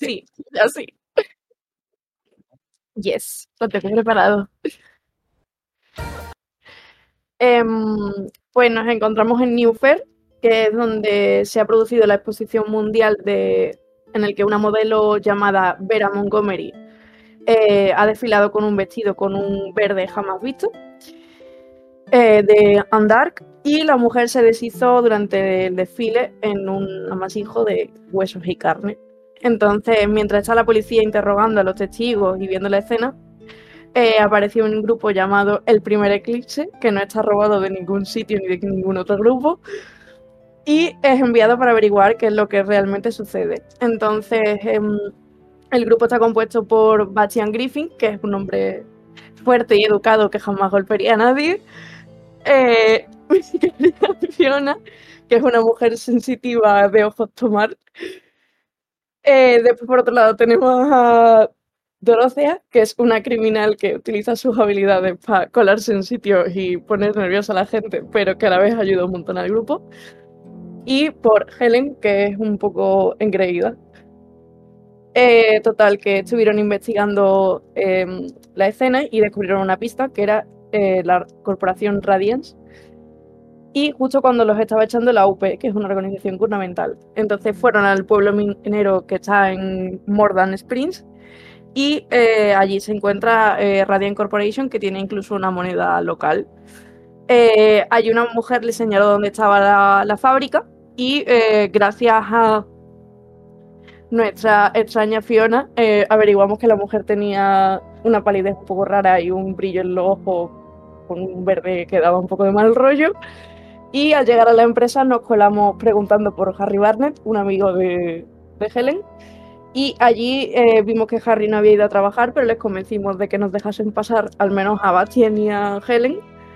Sí, ya sí. Yes, lo tengo preparado. Pues nos encontramos en New Fair, que es donde se ha producido la exposición mundial en el que una modelo llamada Vera Montgomery ha desfilado con un vestido con un verde jamás visto de Andark, y la mujer se deshizo durante el desfile en un amasijo de huesos y carne. Entonces, mientras está la policía interrogando a los testigos y viendo la escena, apareció un grupo llamado El Primer Eclipse, que no está robado de ningún sitio ni de ningún otro grupo, y es enviado para averiguar qué es lo que realmente sucede. Entonces, el grupo está compuesto por Bastian Griffin, que es un hombre fuerte y educado que jamás golpearía a nadie, eh, Fiona, que es una mujer sensitiva de ojos tomar. Después, por otro lado, tenemos a Dorothea, que es una criminal que utiliza sus habilidades para colarse en sitios y poner nerviosa a la gente, pero que a la vez ayuda un montón al grupo. Y por Helen, que es un poco engreída. Total, que estuvieron investigando la escena y descubrieron una pista que era la corporación Radiance. Y justo cuando los estaba echando la UP, que es una organización gubernamental. Entonces fueron al pueblo minero que está en Mordan Springs, y allí se encuentra Radiant Corporation, que tiene incluso una moneda local. Allí una mujer le señaló dónde estaba la fábrica, y gracias a nuestra extraña Fiona averiguamos que la mujer tenía una palidez un poco rara y un brillo en los ojos con un verde que daba un poco de mal rollo. Y al llegar a la empresa nos colamos preguntando por Harry Barnett, un amigo de Helen. Y allí vimos que Harry no había ido a trabajar, pero les convencimos de que nos dejasen pasar al menos a Bastien y a Helen.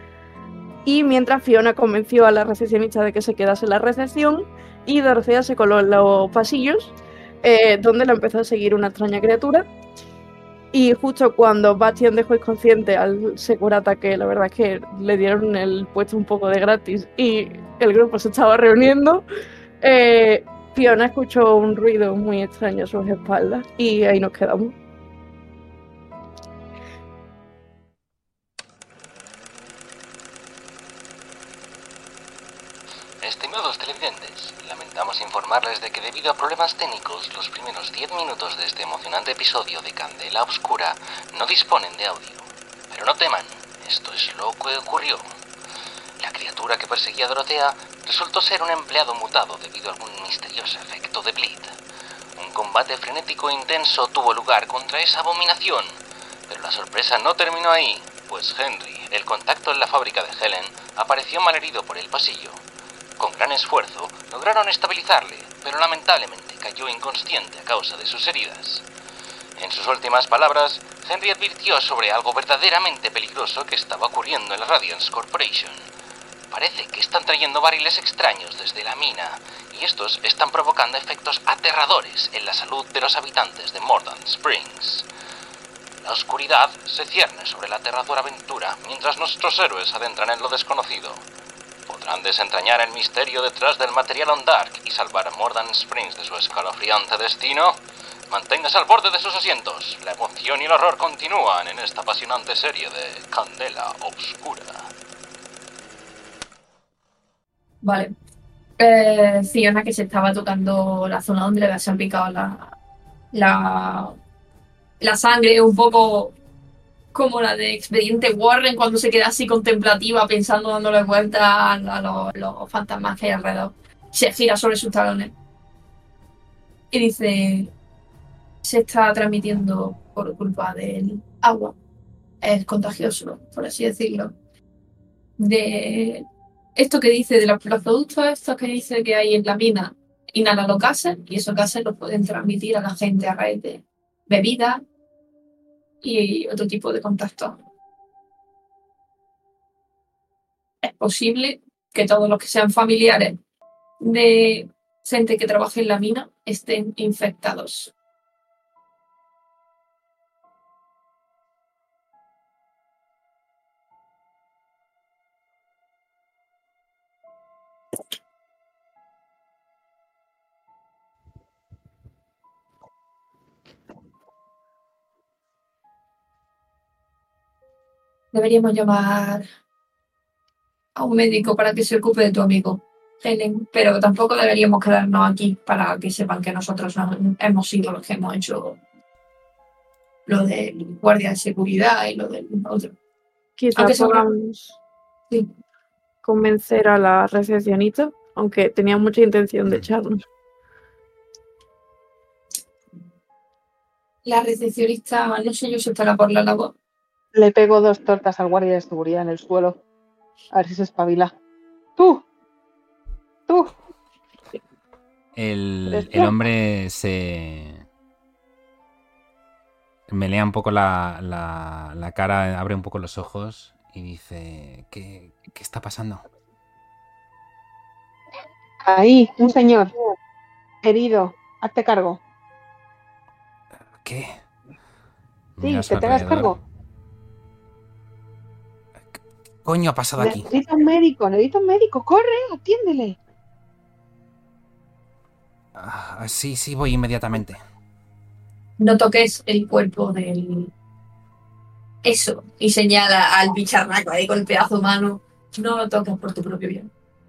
Y mientras Fiona convenció a la recepcionista de que se quedase en la recepción, y Dorothea se coló en los pasillos, donde la empezó a seguir una extraña criatura. Y justo cuando Bastien dejó inconsciente al segurata, que la verdad es que le dieron el puesto un poco de gratis y el grupo se estaba reuniendo, eh, Fiona escuchó un ruido muy extraño a sus espaldas y ahí nos quedamos. Estimados televidentes, lamentamos informarles de que debido a problemas técnicos, los primeros 10 minutos de este emocionante episodio de Candela Obscura no disponen de audio. Pero no teman, esto es lo que ocurrió. La criatura que perseguía a Dorothea resultó ser un empleado mutado debido a algún misterioso efecto de Bleed. Un combate frenético e intenso tuvo lugar contra esa abominación, pero la sorpresa no terminó ahí, pues Henry, el contacto en la fábrica de Helen, apareció malherido por el pasillo. Con gran esfuerzo, lograron estabilizarle, pero lamentablemente cayó inconsciente a causa de sus heridas. En sus últimas palabras, Henry advirtió sobre algo verdaderamente peligroso que estaba ocurriendo en la Radiance Corporation. Parece que están trayendo barriles extraños desde la mina, y estos están provocando efectos aterradores en la salud de los habitantes de Mordan Springs. La oscuridad se cierne sobre la aterradora aventura mientras nuestros héroes adentran en lo desconocido. ¿Podrán desentrañar el misterio detrás del material Ondark y salvar a Mordan Springs de su escalofriante destino? Manténgase al borde de sus asientos. La emoción y el horror continúan en esta apasionante serie de Candela Obscura. Vale. Fiona, que se estaba tocando la zona donde le habían picado la, la sangre, un poco como la de Expediente Warren, cuando se queda así contemplativa, pensando, dándole vueltas a los fantasmas que hay alrededor. Se gira sobre sus talones y dice: se está transmitiendo por culpa del agua. Es contagioso, por así decirlo. De esto que dice de los productos estos que dice que hay en la mina, inhalan los gases y esos gases los pueden transmitir a la gente a raíz de bebidas y otro tipo de contactos. Es posible que todos los que sean familiares de gente que trabaje en la mina estén infectados. Deberíamos llamar a un médico para que se ocupe de tu amigo, Helen, pero tampoco deberíamos quedarnos aquí para que sepan que nosotros no hemos sido los que hemos hecho lo del guardia de seguridad y lo del otro. Quizás Aunque seguro- podamos Sí. convencer a la recepcionista, aunque tenía mucha intención de echarnos. La recepcionista, no sé yo si estará por la labor. Le pego 2 tortas al guardia de seguridad en el suelo. A ver si se espabila. ¡Tú! El hombre se melea un poco la cara, abre un poco los ojos y dice, ¿qué está pasando? Ahí, un señor. Herido. Hazte cargo. ¿Qué? Sí, Mira a su que te hagas alrededor. cargo. ¿Qué coño ha pasado aquí? Necesito un médico. ¡Corre! ¡Atiéndele! Sí, voy inmediatamente. No toques el cuerpo del... Eso. Y señala al bicharraco ahí con el pedazo de mano. No lo toques por tu propio bien.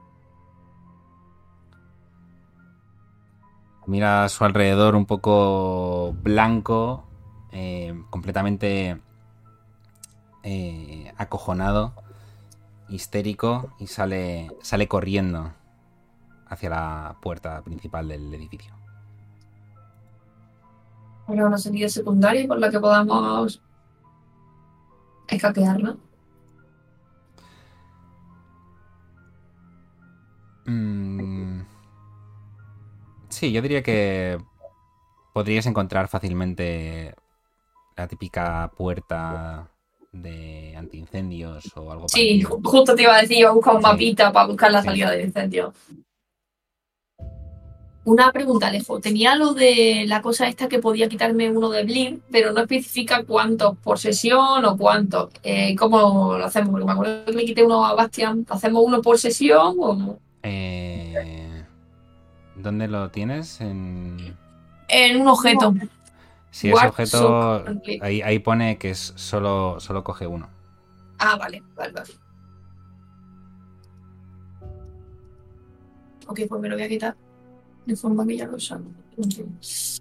Mira a su alrededor un poco blanco, completamente acojonado, histérico, y sale corriendo hacia la puerta principal del edificio. Habrá una salida secundaria por la que podamos escaquearla. Sí, yo diría que podrías encontrar fácilmente la típica puerta de antiincendios o algo Sí, parecido. justo te iba a decir, iba a buscar un Sí. mapita para buscar la Sí. salida del incendio. Una pregunta, Alejo. Tenía lo de la cosa esta que podía quitarme uno de Bleed, pero no especifica cuántos por sesión o cuántos. ¿Cómo lo hacemos? Porque me acuerdo que le quité uno a Bastian. ¿Hacemos uno por sesión o...? ¿Dónde lo tienes? En En un objeto. Si es What objeto, sock and click. ahí pone que es solo coge uno. Ah, vale. Ok, pues me lo voy a quitar. De forma que ya lo sabe. Entonces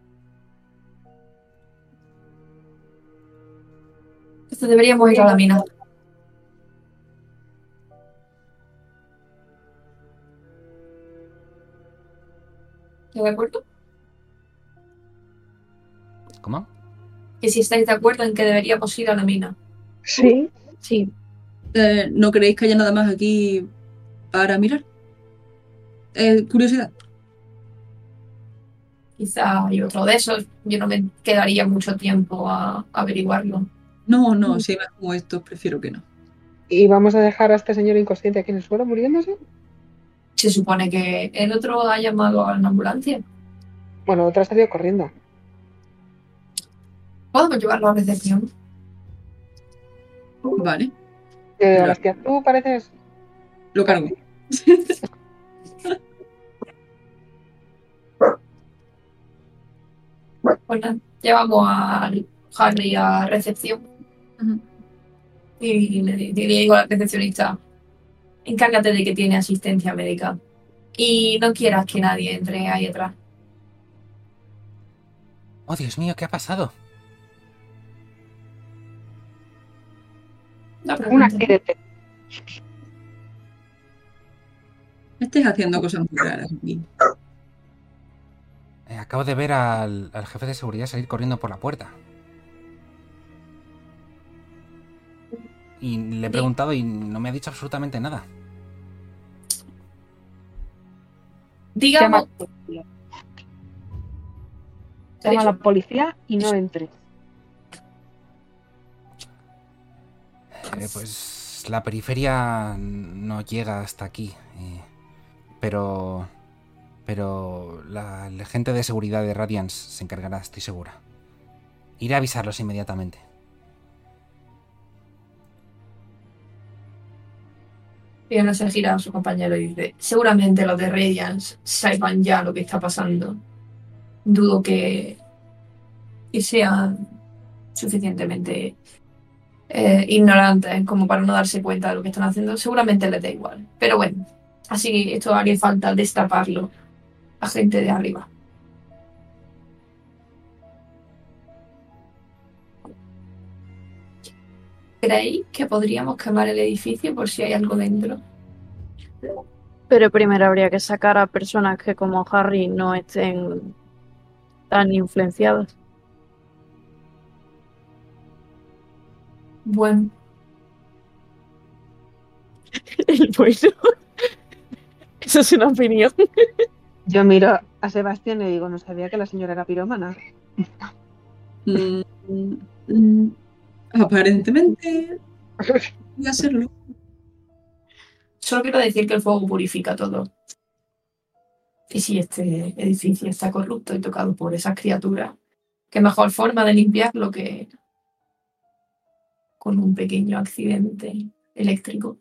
deberíamos ir a la mina. ¿Estás de acuerdo? ¿Cómo? Que si estáis de acuerdo en que deberíamos ir a la mina. Sí. Sí, ¿No creéis que haya nada más aquí para mirar? Curiosidad. Quizá hay otro de esos. Yo no me quedaría mucho tiempo a averiguarlo. No, si hay más como estos, prefiero que no. ¿Y vamos a dejar a este señor inconsciente aquí en el suelo muriéndose? Se supone que el otro ha llamado a una ambulancia. Bueno, otra ha salido corriendo. ¿Podemos llevarlo a recepción? Vale, Hostia, tú pareces... lo cargo. Pues nada, llevamos a Harry a recepción. Ujú. Y le digo a la recepcionista, encárgate de que tiene asistencia médica. Y no quieras que nadie entre ahí atrás. Oh, Dios mío, ¿qué ha pasado? No Un preguntes. accidente. Estés haciendo cosas muy raras aquí. Acabo de ver al jefe de seguridad salir corriendo por la puerta. Y le he preguntado y no me ha dicho absolutamente nada. Digamos, Llama a la policía y no entres. Pues la periferia no llega hasta aquí. Pero la gente de seguridad de Radiance se encargará, estoy segura. Iré a avisarlos inmediatamente. Fiona se gira a su compañero y dice, seguramente los de Radiance sepan ya lo que está pasando. Dudo que sean suficientemente ignorantes, como para no darse cuenta de lo que están haciendo. Seguramente les da igual. Pero bueno, así esto haría falta destaparlo a gente de arriba. ¿Creéis que podríamos quemar el edificio por si hay algo dentro? Pero primero habría que sacar a personas que como Harry no estén tan influenciadas. Bueno, El bueno. Eso es una opinión. Yo miro a Sebastián y digo, no sabía que la señora era pirómana. Mm, mm, aparentemente voy a hacerlo. solo quiero decir que el fuego purifica todo. Y si este edificio está corrupto y tocado por esas criaturas, qué mejor forma de limpiarlo que con un pequeño accidente eléctrico.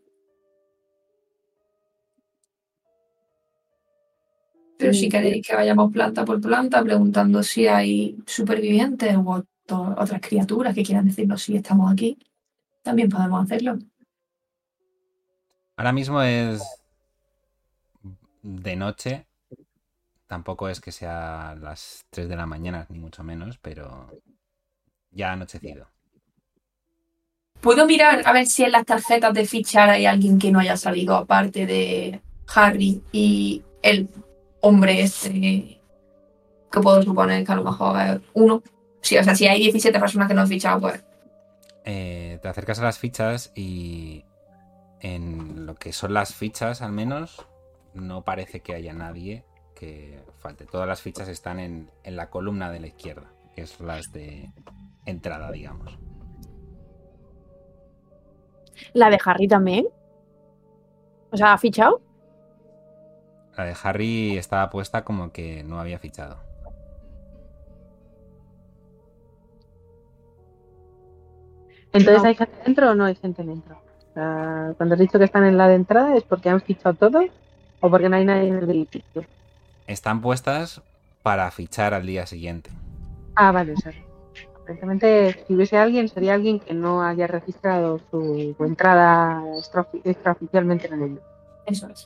Pero si queréis que vayamos planta por planta preguntando si hay supervivientes u otras criaturas que quieran decirnos si estamos aquí, también podemos hacerlo. Ahora mismo es de noche. Tampoco es que sea las 3 de la mañana, ni mucho menos, pero ya ha anochecido. ¿Puedo mirar a ver si en las tarjetas de fichar hay alguien que no haya salido, aparte de Harry y el hombre este, que puedo suponer que a lo mejor es uno? Sí, o sea, si hay 17 personas que no han fichado, pues Te acercas a las fichas y en lo que son las fichas, al menos, no parece que haya nadie que falte. Todas las fichas están en la columna de la izquierda, que es las de entrada, digamos. La de Harry también. O sea, ¿ha fichado? La de Harry estaba puesta como que no había fichado. Entonces, No. ¿hay gente dentro o no hay gente dentro? O sea, cuando has dicho que están en la de entrada, ¿es porque han fichado todo o porque no hay nadie en el edificio? Están puestas para fichar al día siguiente. Ah, vale, o sea, aparentemente si hubiese alguien, sería alguien que no haya registrado su entrada extraoficialmente en el edificio. eso es.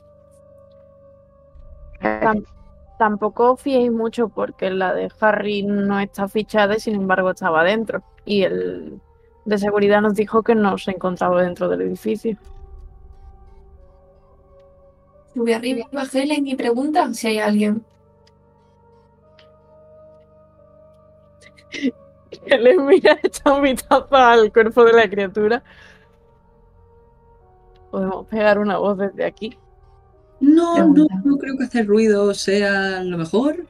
Tampoco os fiéis mucho porque la de Harry no está fichada y sin embargo estaba dentro. Y el de seguridad nos dijo que no se encontraba dentro del edificio. Sube arriba Helen y pregunta si hay alguien. Le mira, echa un vistazo al cuerpo de la criatura. Podemos pegar una voz desde aquí. No Pregunta. creo que hacer ruido sea lo mejor.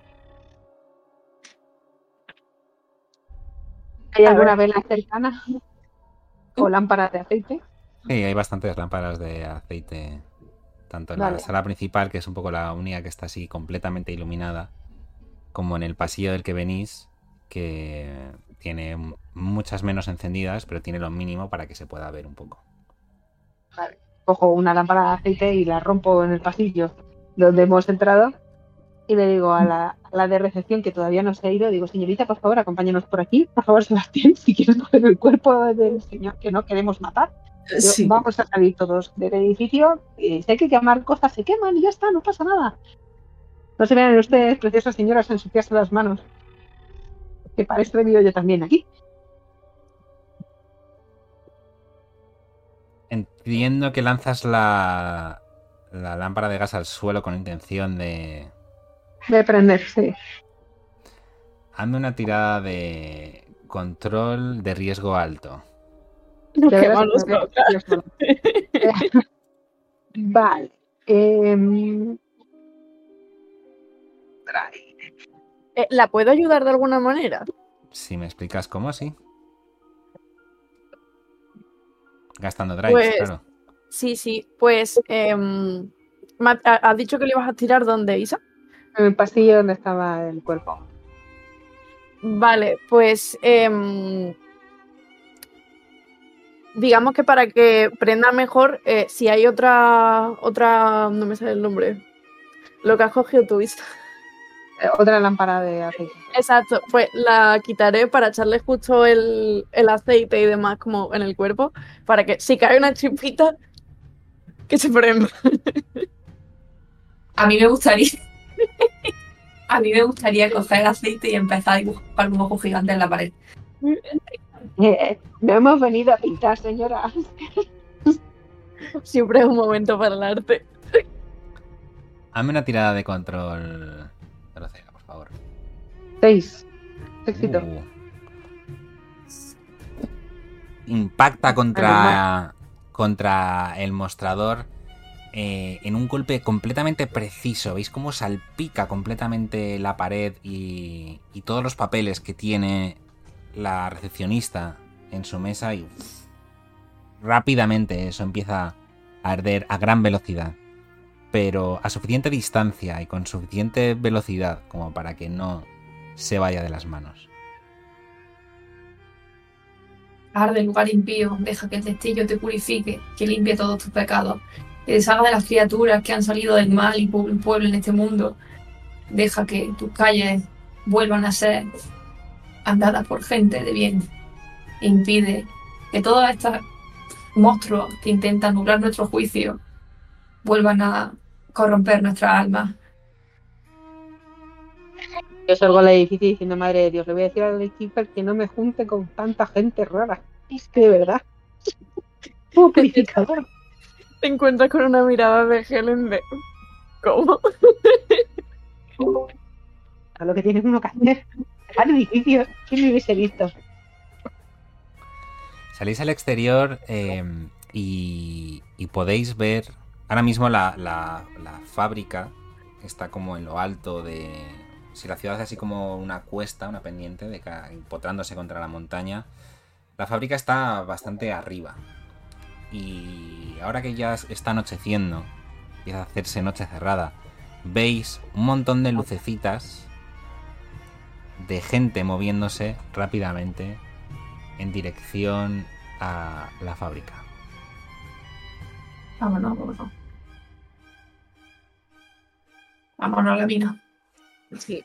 ¿Hay A alguna ver. vela cercana o lámpara de aceite? Sí, hay bastantes lámparas de aceite, tanto en la Vale. sala principal, que es un poco la única que está así completamente iluminada, como en el pasillo del que venís, que tiene muchas menos encendidas, pero tiene lo mínimo para que se pueda ver un poco. Vale. Cojo una lámpara de aceite y la rompo en el pasillo donde hemos entrado y le digo a la de recepción, que todavía no se ha ido, digo, señorita, por favor, acompáñanos por aquí. Por favor, Sebastián, si quieres coger el cuerpo del señor que no queremos matar. Digo, Sí. vamos a salir todos del edificio y si hay que quemar cosas, se queman y ya está, no pasa nada. No se vean ustedes, preciosas señoras, ensuciarse las manos. Que para esto he venido yo también aquí. Entiendo que lanzas la lámpara de gas al suelo con intención de... De prenderse. Hazme una tirada de control de riesgo alto. Nos De veras, quemamos nosotras. Vale. ¿La puedo ayudar de alguna manera? Si me explicas cómo, sí. Gastando drives, Pues claro. sí. Pues has dicho que le ibas a tirar donde, Isa. En el pasillo donde estaba el cuerpo. Vale, pues digamos que para que prenda mejor, si hay otra, no me sale el nombre. Lo que has cogido tú, Isa. Otra lámpara de aceite. Exacto, pues la quitaré para echarle justo el aceite y demás como en el cuerpo, para que si cae una chispita, que se prenda. A mí me gustaría. A mí me gustaría coger el aceite y empezar a dibujar un ojo gigante en la pared. No hemos venido a pintar, señora. Siempre es un momento para el arte. Hazme una tirada de control grosera, por favor. 6. Éxito. Impacta contra el mostrador en un golpe completamente preciso. ¿Veis cómo salpica completamente la pared y todos los papeles que tiene la recepcionista en su mesa? Y rápidamente eso empieza a arder a gran velocidad, pero a suficiente distancia y con suficiente velocidad como para que no se vaya de las manos. Arde, lugar impío, deja que el destello te purifique, que limpie todos tus pecados, que deshaga de las criaturas que han salido del mal y pueblo en este mundo. Deja que tus calles vuelvan a ser andadas por gente de bien. E impide que todos estos monstruos que intentan nublar nuestro juicio vuelvan a corromper nuestras almas. Yo salgo al edificio diciendo, madre de Dios, le voy a decir al Keeper que no me junte con tanta gente rara. Es que de verdad. Un purificador. Te encuentras con una mirada de Helen de... ¿Cómo? A lo que tiene uno que hacer. Al edificio, ¿quién me hubiese visto? Salís al exterior y podéis ver ahora mismo la fábrica. Está como en lo alto de... Si la ciudad es así como una cuesta, una pendiente, empotrándose contra la montaña, la fábrica está bastante arriba. Y ahora que ya está anocheciendo, empieza a hacerse noche cerrada, veis un montón de lucecitas de gente moviéndose rápidamente en dirección a la fábrica. Vámonos, vámonos. Vámonos a la mina. Sí.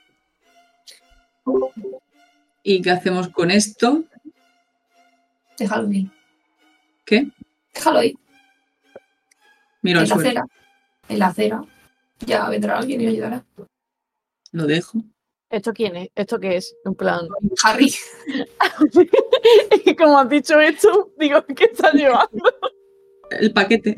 ¿Y qué hacemos con esto? Déjalo ahí. ¿Qué? Déjalo ahí. Miro al En la suelo. acera. En la acera. Ya vendrá alguien y ayudará. Lo dejo. ¿Esto quién es? ¿Esto qué es? En plan... Harry. Es que como has dicho esto, digo, ¿qué estás llevando? El paquete.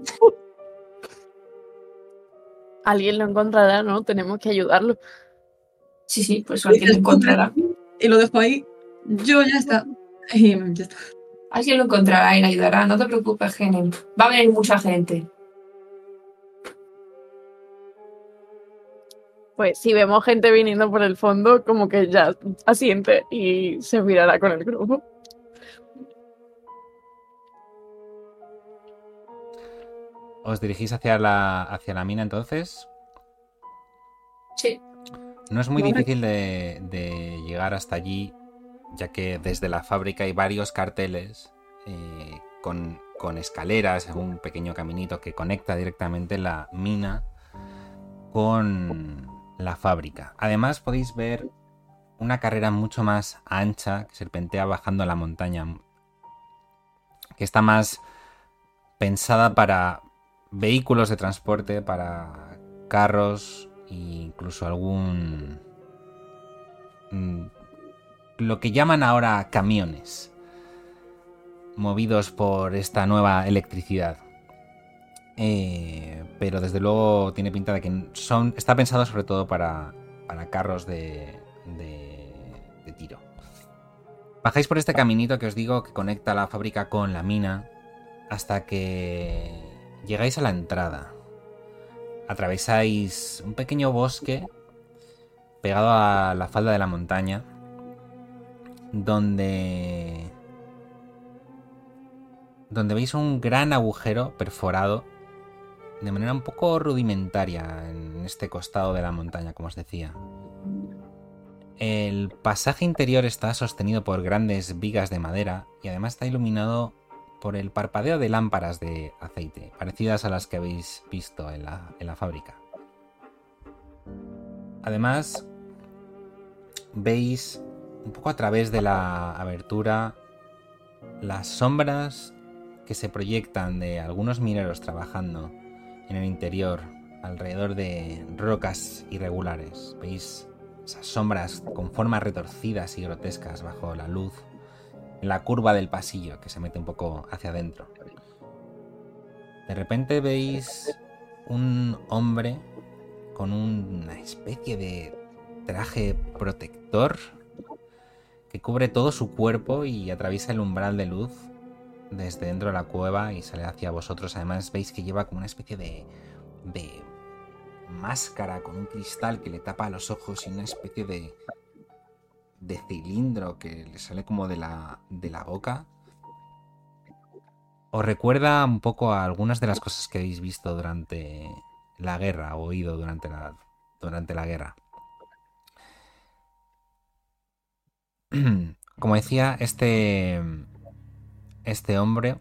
Alguien lo encontrará, ¿no? Tenemos que ayudarlo. Sí, pues alguien lo encontrará. Y lo dejo ahí. Yo ya está. Y ya está. Alguien lo encontrará y le ayudará. No te preocupes, Genen. Va a venir mucha gente. Pues si vemos gente viniendo por el fondo, como que ya asiente y se mirará con el grupo. ¿Os dirigís hacia la mina entonces? Sí. No es muy Vale. difícil de llegar hasta allí, ya que desde la fábrica hay varios carteles con escaleras, un pequeño caminito que conecta directamente la mina con la fábrica. Además podéis ver una carrera mucho más ancha que serpentea bajando la montaña, que está más pensada para vehículos de transporte, para carros e incluso algún... lo que llaman ahora camiones, movidos por esta nueva electricidad. Pero desde luego tiene pinta de que está pensado sobre todo para carros de tiro. Bajáis por este caminito que os digo que conecta la fábrica con la mina hasta que llegáis a la entrada. Atravesáis un pequeño bosque pegado a la falda de la montaña, donde veis un gran agujero perforado de manera un poco rudimentaria en este costado de la montaña, como os decía. El pasaje interior está sostenido por grandes vigas de madera y además está iluminado por el parpadeo de lámparas de aceite, parecidas a las que habéis visto en la fábrica. Además, veis un poco a través de la abertura las sombras que se proyectan de algunos mineros trabajando en el interior alrededor de rocas irregulares. Veis esas sombras con formas retorcidas y grotescas bajo la luz en la curva del pasillo que se mete un poco hacia adentro. De repente veis un hombre con una especie de traje protector que cubre todo su cuerpo y atraviesa el umbral de luz desde dentro de la cueva y sale hacia vosotros. Además veis que lleva como una especie de máscara con un cristal que le tapa los ojos y una especie de cilindro que le sale como de la boca. Os recuerda un poco a algunas de las cosas que habéis visto durante la guerra o oído durante la guerra. Como decía, este hombro,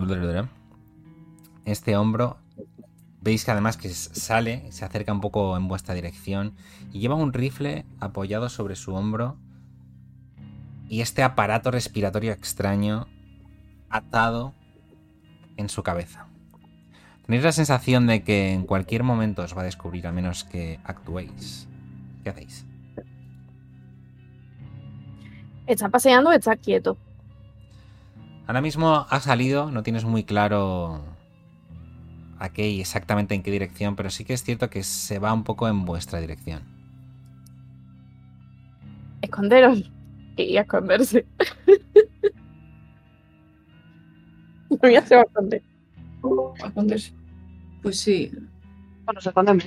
veis que además que sale, se acerca un poco en vuestra dirección y lleva un rifle apoyado sobre su hombro y este aparato respiratorio extraño atado en su cabeza. Tenéis la sensación de que en cualquier momento os va a descubrir a menos que actuéis. ¿Qué hacéis? ¿Está paseando o está quieto? Ahora mismo ha salido, no tienes muy claro a qué y exactamente en qué dirección, pero sí que es cierto que se va un poco en vuestra dirección. Esconderos. Y a esconderse. No, ya se va a esconder. A esconderse. Pues sí. Bueno, se escondemos.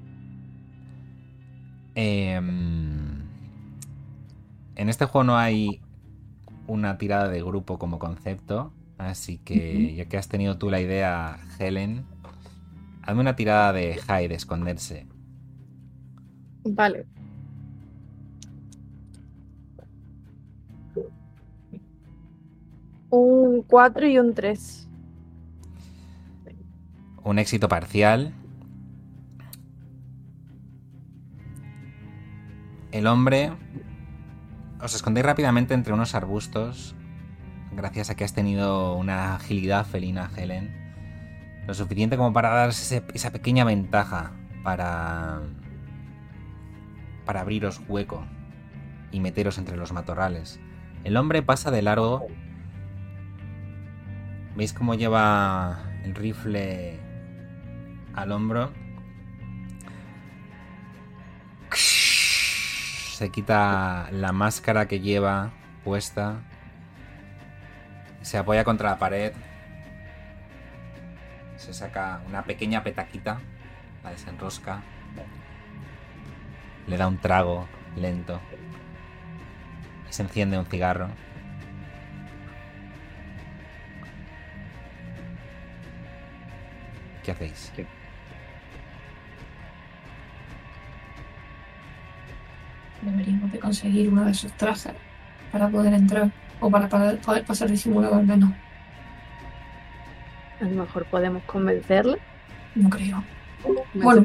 En este juego no hay una tirada de grupo como concepto, así que ya que has tenido tú la idea, Helen, hazme una tirada de hide, esconderse. Vale. Un 4 y un 3. Un éxito parcial. El hombre... Os escondéis rápidamente entre unos arbustos, gracias a que has tenido una agilidad felina, Helen. Lo suficiente como para daros esa pequeña ventaja para abriros hueco y meteros entre los matorrales. El hombre pasa de largo. ¿Veis cómo lleva el rifle al hombro? Se quita la máscara que lleva puesta. Se apoya contra la pared. Se saca una pequeña petaquita. La desenrosca. Le da un trago lento. Y se enciende un cigarro. ¿Qué hacéis? Deberíamos de conseguir uno de esos trajes para poder entrar o para poder pasar disimulado al menos. A lo mejor podemos convencerle. No creo. Bueno,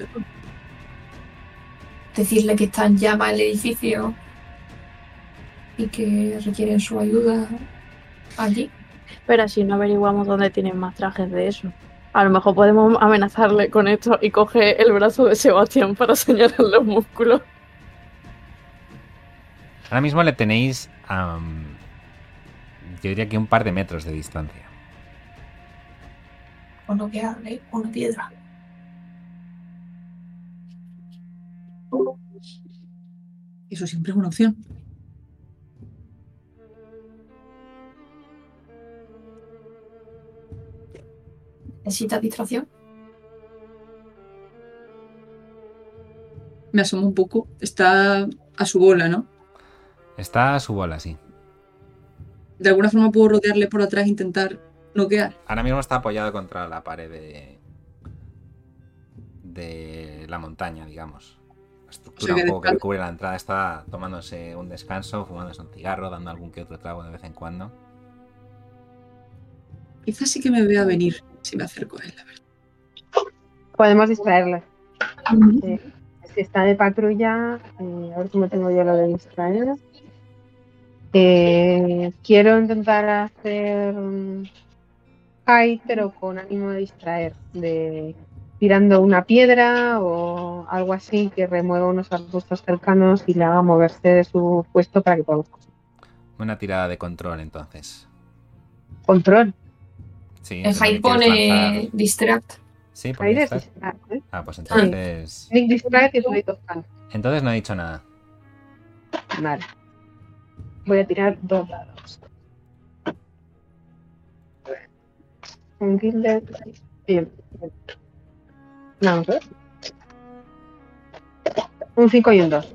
decirle que está en llamas el edificio y que requieren su ayuda allí. Pero así no averiguamos dónde tienen más trajes de eso. A lo mejor podemos amenazarle con esto y coge el brazo de Sebastián para señalar los músculos. Ahora mismo le tenéis yo diría que un par de metros de distancia. O no que hable, una piedra. Eso siempre es una opción. ¿Necesitas distracción? Me asomo un poco. Está a su bola, ¿no? Está a su bola, sí. De alguna forma puedo rodearle por atrás e intentar noquear. Ahora mismo está apoyado contra la pared de la montaña, digamos. La estructura O sea, un poco que le cubre la entrada. Está tomándose un descanso, fumándose un cigarro, dando algún que otro trago de vez en cuando. Quizás sí que me vea venir si me acerco a él, la verdad. Podemos distraerle. Sí. está de patrulla. A ver cómo tengo yo lo de distraer. Quiero intentar hacer hide, pero con ánimo de distraer, tirando una piedra o algo así que remueva unos arbustos cercanos y le haga moverse de su puesto para que podamos. Una tirada de control, entonces. Control. Sí, El entiendo hide que quieres pone lanzar. distract. Sí, porque Hide es estás. distraer, ¿eh? Ah, pues entonces. Nick distrae que soy total. Entonces no he dicho nada. Vale. Voy a tirar 2 dados. Un Gilded. Bien. Vamos a ver. Un 5 y un 2.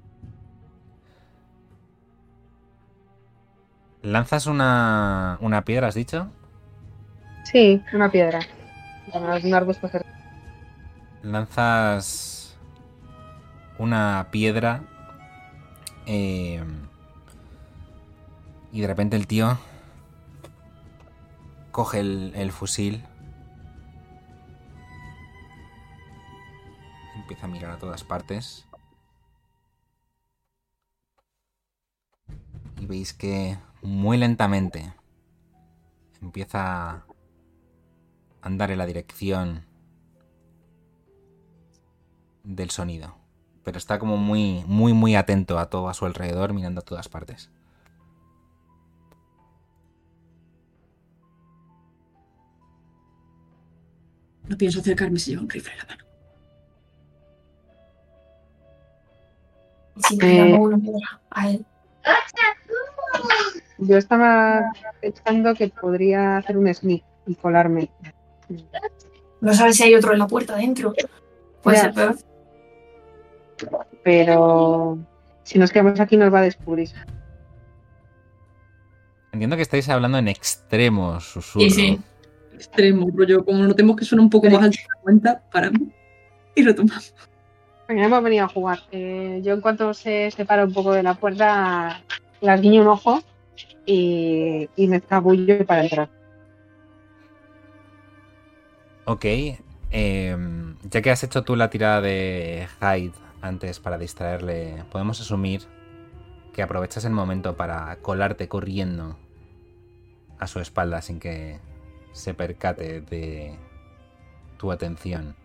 ¿Lanzas una piedra, has dicho? Sí, una piedra. Un arbusto cercano. Lanzas una piedra y de repente el tío coge el fusil, empieza a mirar a todas partes y veis que muy lentamente empieza a andar en la dirección del sonido, pero está como muy atento a todo a su alrededor, mirando a todas partes. No pienso acercarme si lleva un rifle en la mano. Si le damos una piedra a él. Yo estaba pensando que podría hacer un sneak y colarme. No sabes si hay otro en la puerta dentro. Puede Ya. ser peor. Pero si nos quedamos aquí nos va a descubrir. Entiendo que estáis hablando en extremo susurro. Sí, sí. Extremo, rollo. Como notemos que suena un poco más alto de la cuenta, paramos y retomamos. Venga, hemos venido a jugar. Yo en cuanto se separa un poco de la puerta, las guiño un ojo y me escabullo para entrar. Ok, ya que has hecho tú la tirada de hide antes para distraerle, podemos asumir que aprovechas el momento para colarte corriendo a su espalda sin que se percate de tu atención.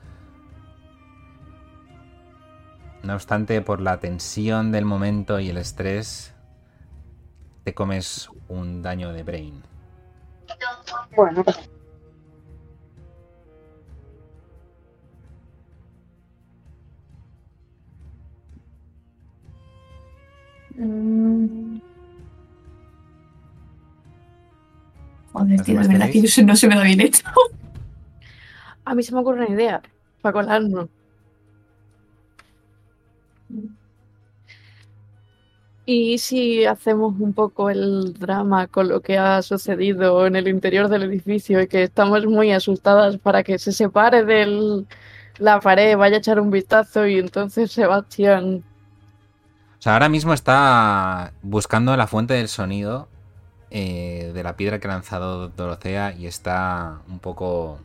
No obstante, por la tensión del momento y el estrés, te comes un daño de brain. Bueno, Joder, ¿Los tío, de demás verdad que tenéis? no se me da bien esto. A mí se me ocurre una idea para colarnos. ¿Y si hacemos un poco el drama con lo que ha sucedido en el interior del edificio y que estamos muy asustadas para que se separe de la pared, vaya a echar un vistazo y entonces Sebastián... O sea, ahora mismo está buscando la fuente del sonido de la piedra que ha lanzado Dorothea y está un poco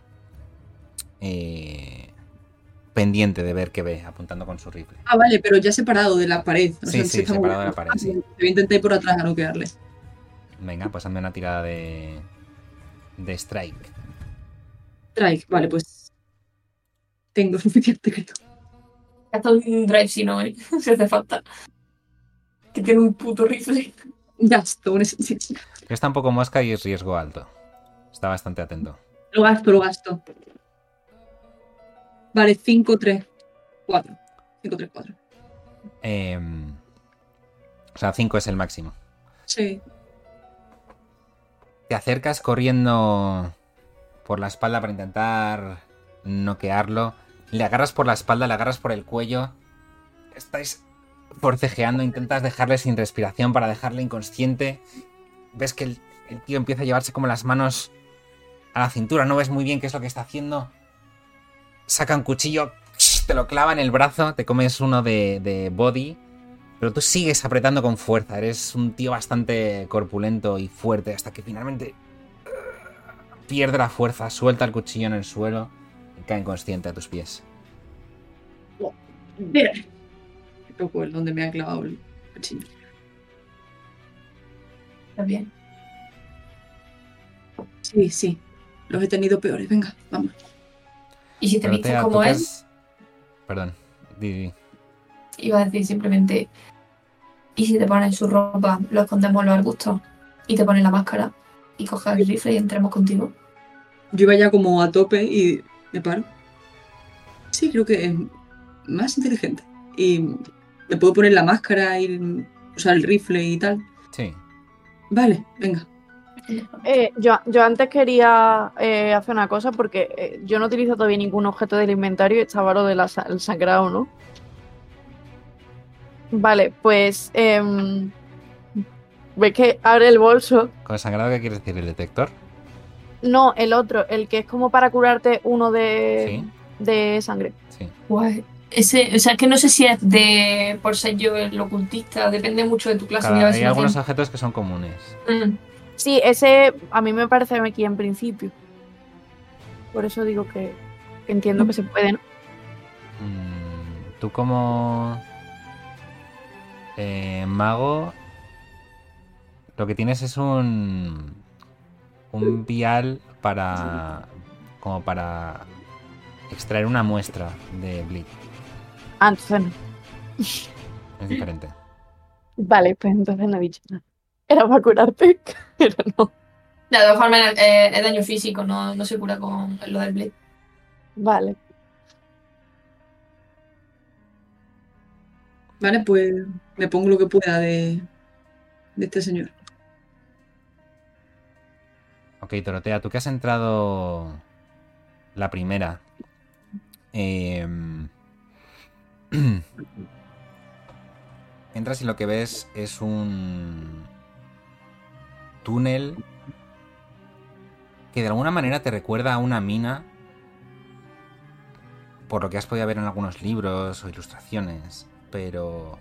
pendiente de ver qué ve, apuntando con su rifle. Ah, vale, pero ya separado de la pared. O sea, Sí, se está separado de la moviendo. pared, sí. Voy a intentar ir por atrás a noquearle. Venga, pues hazme una tirada de strike. Strike, vale, pues. Tengo suficiente crédito. Gasta un drive si no, si hace falta. Que tiene un puto rifle. Gasto un sí. Está un poco mosca y es riesgo alto. Está bastante atento. Lo gasto. Vale, 5, 3, 4. 5, 3, 4. O sea, 5 es el máximo. Sí. Te acercas corriendo por la espalda para intentar noquearlo. Le agarras por la espalda, le agarras por el cuello. Estáis forcejeando, intentas dejarle sin respiración para dejarle inconsciente. Ves que el tío empieza a llevarse como las manos a la cintura. No ves muy bien qué es lo que está haciendo. Saca un cuchillo, te lo clava en el brazo, te comes uno de body. Pero tú sigues apretando con fuerza. Eres un tío bastante corpulento y fuerte hasta que finalmente pierde la fuerza, suelta el cuchillo en el suelo y cae inconsciente a tus pies. Bien. Toco el donde me ha clavado el cuchillo. ¿Estás bien? Sí. Los he tenido peores. Venga, vamos. Y si te vistes Dorotea, como ¿tú qué él, has...? Perdón, di. iba a decir simplemente, y si te pones su ropa, lo escondemos en los arbustos, y te pones la máscara, y coges el rifle y entremos contigo. Yo iba ya como a tope y me paro. Sí, creo que es más inteligente. Y me puedo poner la máscara y usar el rifle y tal. Sí. Vale, venga. Yo antes quería hacer una cosa porque yo no utilizo todavía ningún objeto del inventario y estaba lo del sangrado, ¿no? Vale, pues ves que abre el bolso. ¿Con el sangrado qué quieres decir? ¿El detector? No, el otro, el que es como para curarte uno Sí. de sangre. Sí. Guay. Ese, o sea, que no sé si es de por ser yo el ocultista, depende mucho de tu clase. Mira, a ver Hay si lo algunos tienes. objetos que son comunes. Sí, ese a mí me parece aquí en principio. Por eso digo que entiendo que se puede, ¿no? Tú como mago, lo que tienes es un vial como para extraer una muestra de bleed. Ah, entonces no. Es diferente. Vale, pues entonces no he dicho nada. Era para curarte, pero no. De todas formas, es daño físico, no se cura con lo del blade. Vale. Vale, pues me pongo lo que pueda de este señor. Ok, Dorotea, tú que has entrado la primera. Entras y lo que ves es un túnel que de alguna manera te recuerda a una mina, por lo que has podido ver en algunos libros o ilustraciones, pero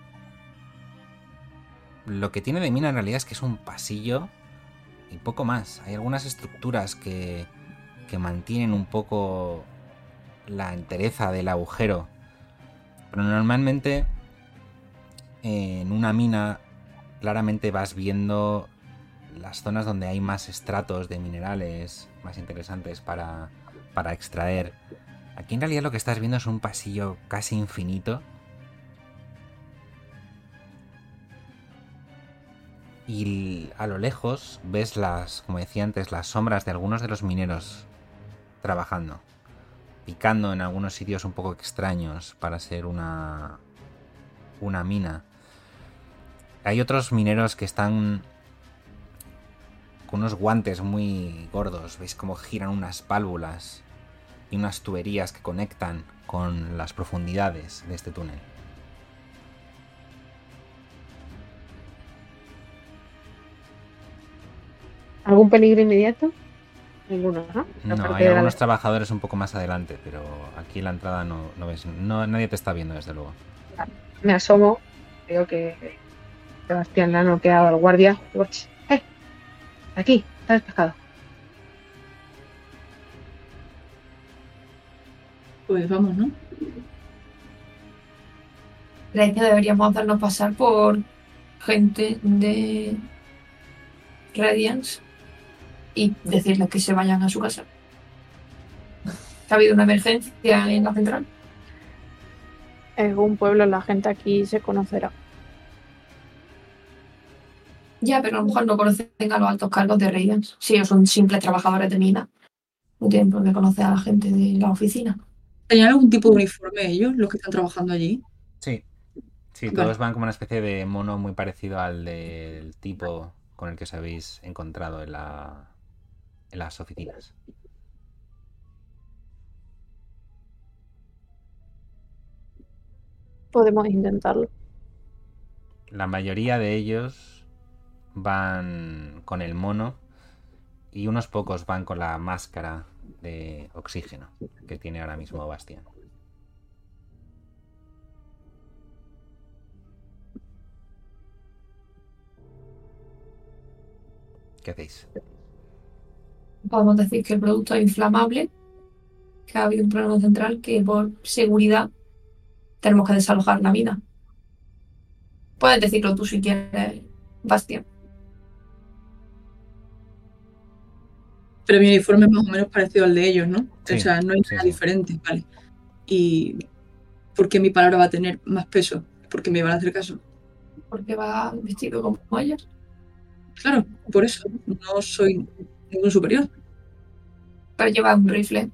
lo que tiene de mina en realidad es que es un pasillo y poco más. Hay algunas estructuras que mantienen un poco la entereza del agujero, pero normalmente en una mina claramente vas viendo las zonas donde hay más estratos de minerales más interesantes para extraer. Aquí en realidad lo que estás viendo es un pasillo casi infinito. Y a lo lejos ves como decía antes, las sombras de algunos de los mineros trabajando, picando en algunos sitios un poco extraños para ser una mina. Hay otros mineros que están con unos guantes muy gordos. Veis cómo giran unas válvulas y unas tuberías que conectan con las profundidades de este túnel. ¿Algún peligro inmediato? Ninguno, ¿no? No, Aparte hay de la algunos trabajadores un poco más adelante, pero aquí en la entrada no ves. No, nadie te está viendo, desde luego. Me asomo, veo que Sebastián le ha noqueado al guardia. Digo, "Ch, aquí, está despejado". Pues vamos, ¿no? ¿Creéis que deberíamos hacernos pasar por gente de Radiance y decirles que se vayan a su casa? ¿Ha habido una emergencia en la central? Es un pueblo, la gente aquí se conocerá. Ya, pero a lo mejor no conocen a los altos cargos de Radiance. Si ellos son simples trabajadores de mina, no tienen por qué conocer a la gente de la oficina. ¿Tenían algún tipo de uniforme ellos, los que están trabajando allí? Sí, Vale. todos van como una especie de mono muy parecido al del tipo con el que os habéis encontrado en las oficinas. Podemos intentarlo. La mayoría de ellos van con el mono y unos pocos van con la máscara de oxígeno que tiene ahora mismo Bastián. ¿Qué hacéis? Podemos decir que el producto es inflamable, que ha habido un problema central, que por seguridad tenemos que desalojar la mina. Puedes decirlo tú si quieres, Bastian. Pero mi uniforme es más o menos parecido al de ellos, ¿no? Sí, O sea, no hay sí, nada sí. diferente, ¿vale? Y ¿por qué mi palabra va a tener más peso? Porque me van a hacer caso. Porque va vestido como ellos. Claro, por eso no soy ningún superior. Pero lleva un rifle.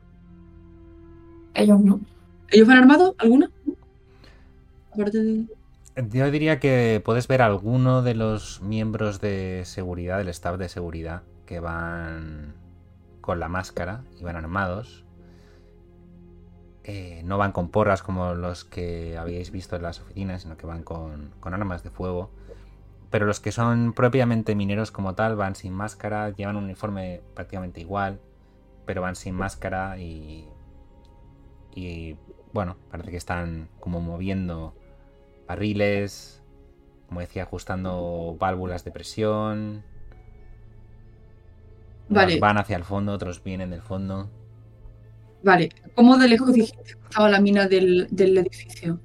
Ellos no. ¿Ellos van armados? ¿Alguna? Aparte de... Yo diría que puedes ver a alguno de los miembros de seguridad, del staff de seguridad, que van con la máscara y van armados. No van con porras como los que habíais visto en las oficinas, sino que van con armas de fuego. Pero los que son propiamente mineros como tal van sin máscara, llevan un uniforme prácticamente igual, pero van sin máscara y bueno, parece que están como moviendo barriles, como decía, ajustando válvulas de presión. Vale. Unos van hacia el fondo, otros vienen del fondo. Vale, ¿cómo de lejos dijiste que estaba la mina del edificio?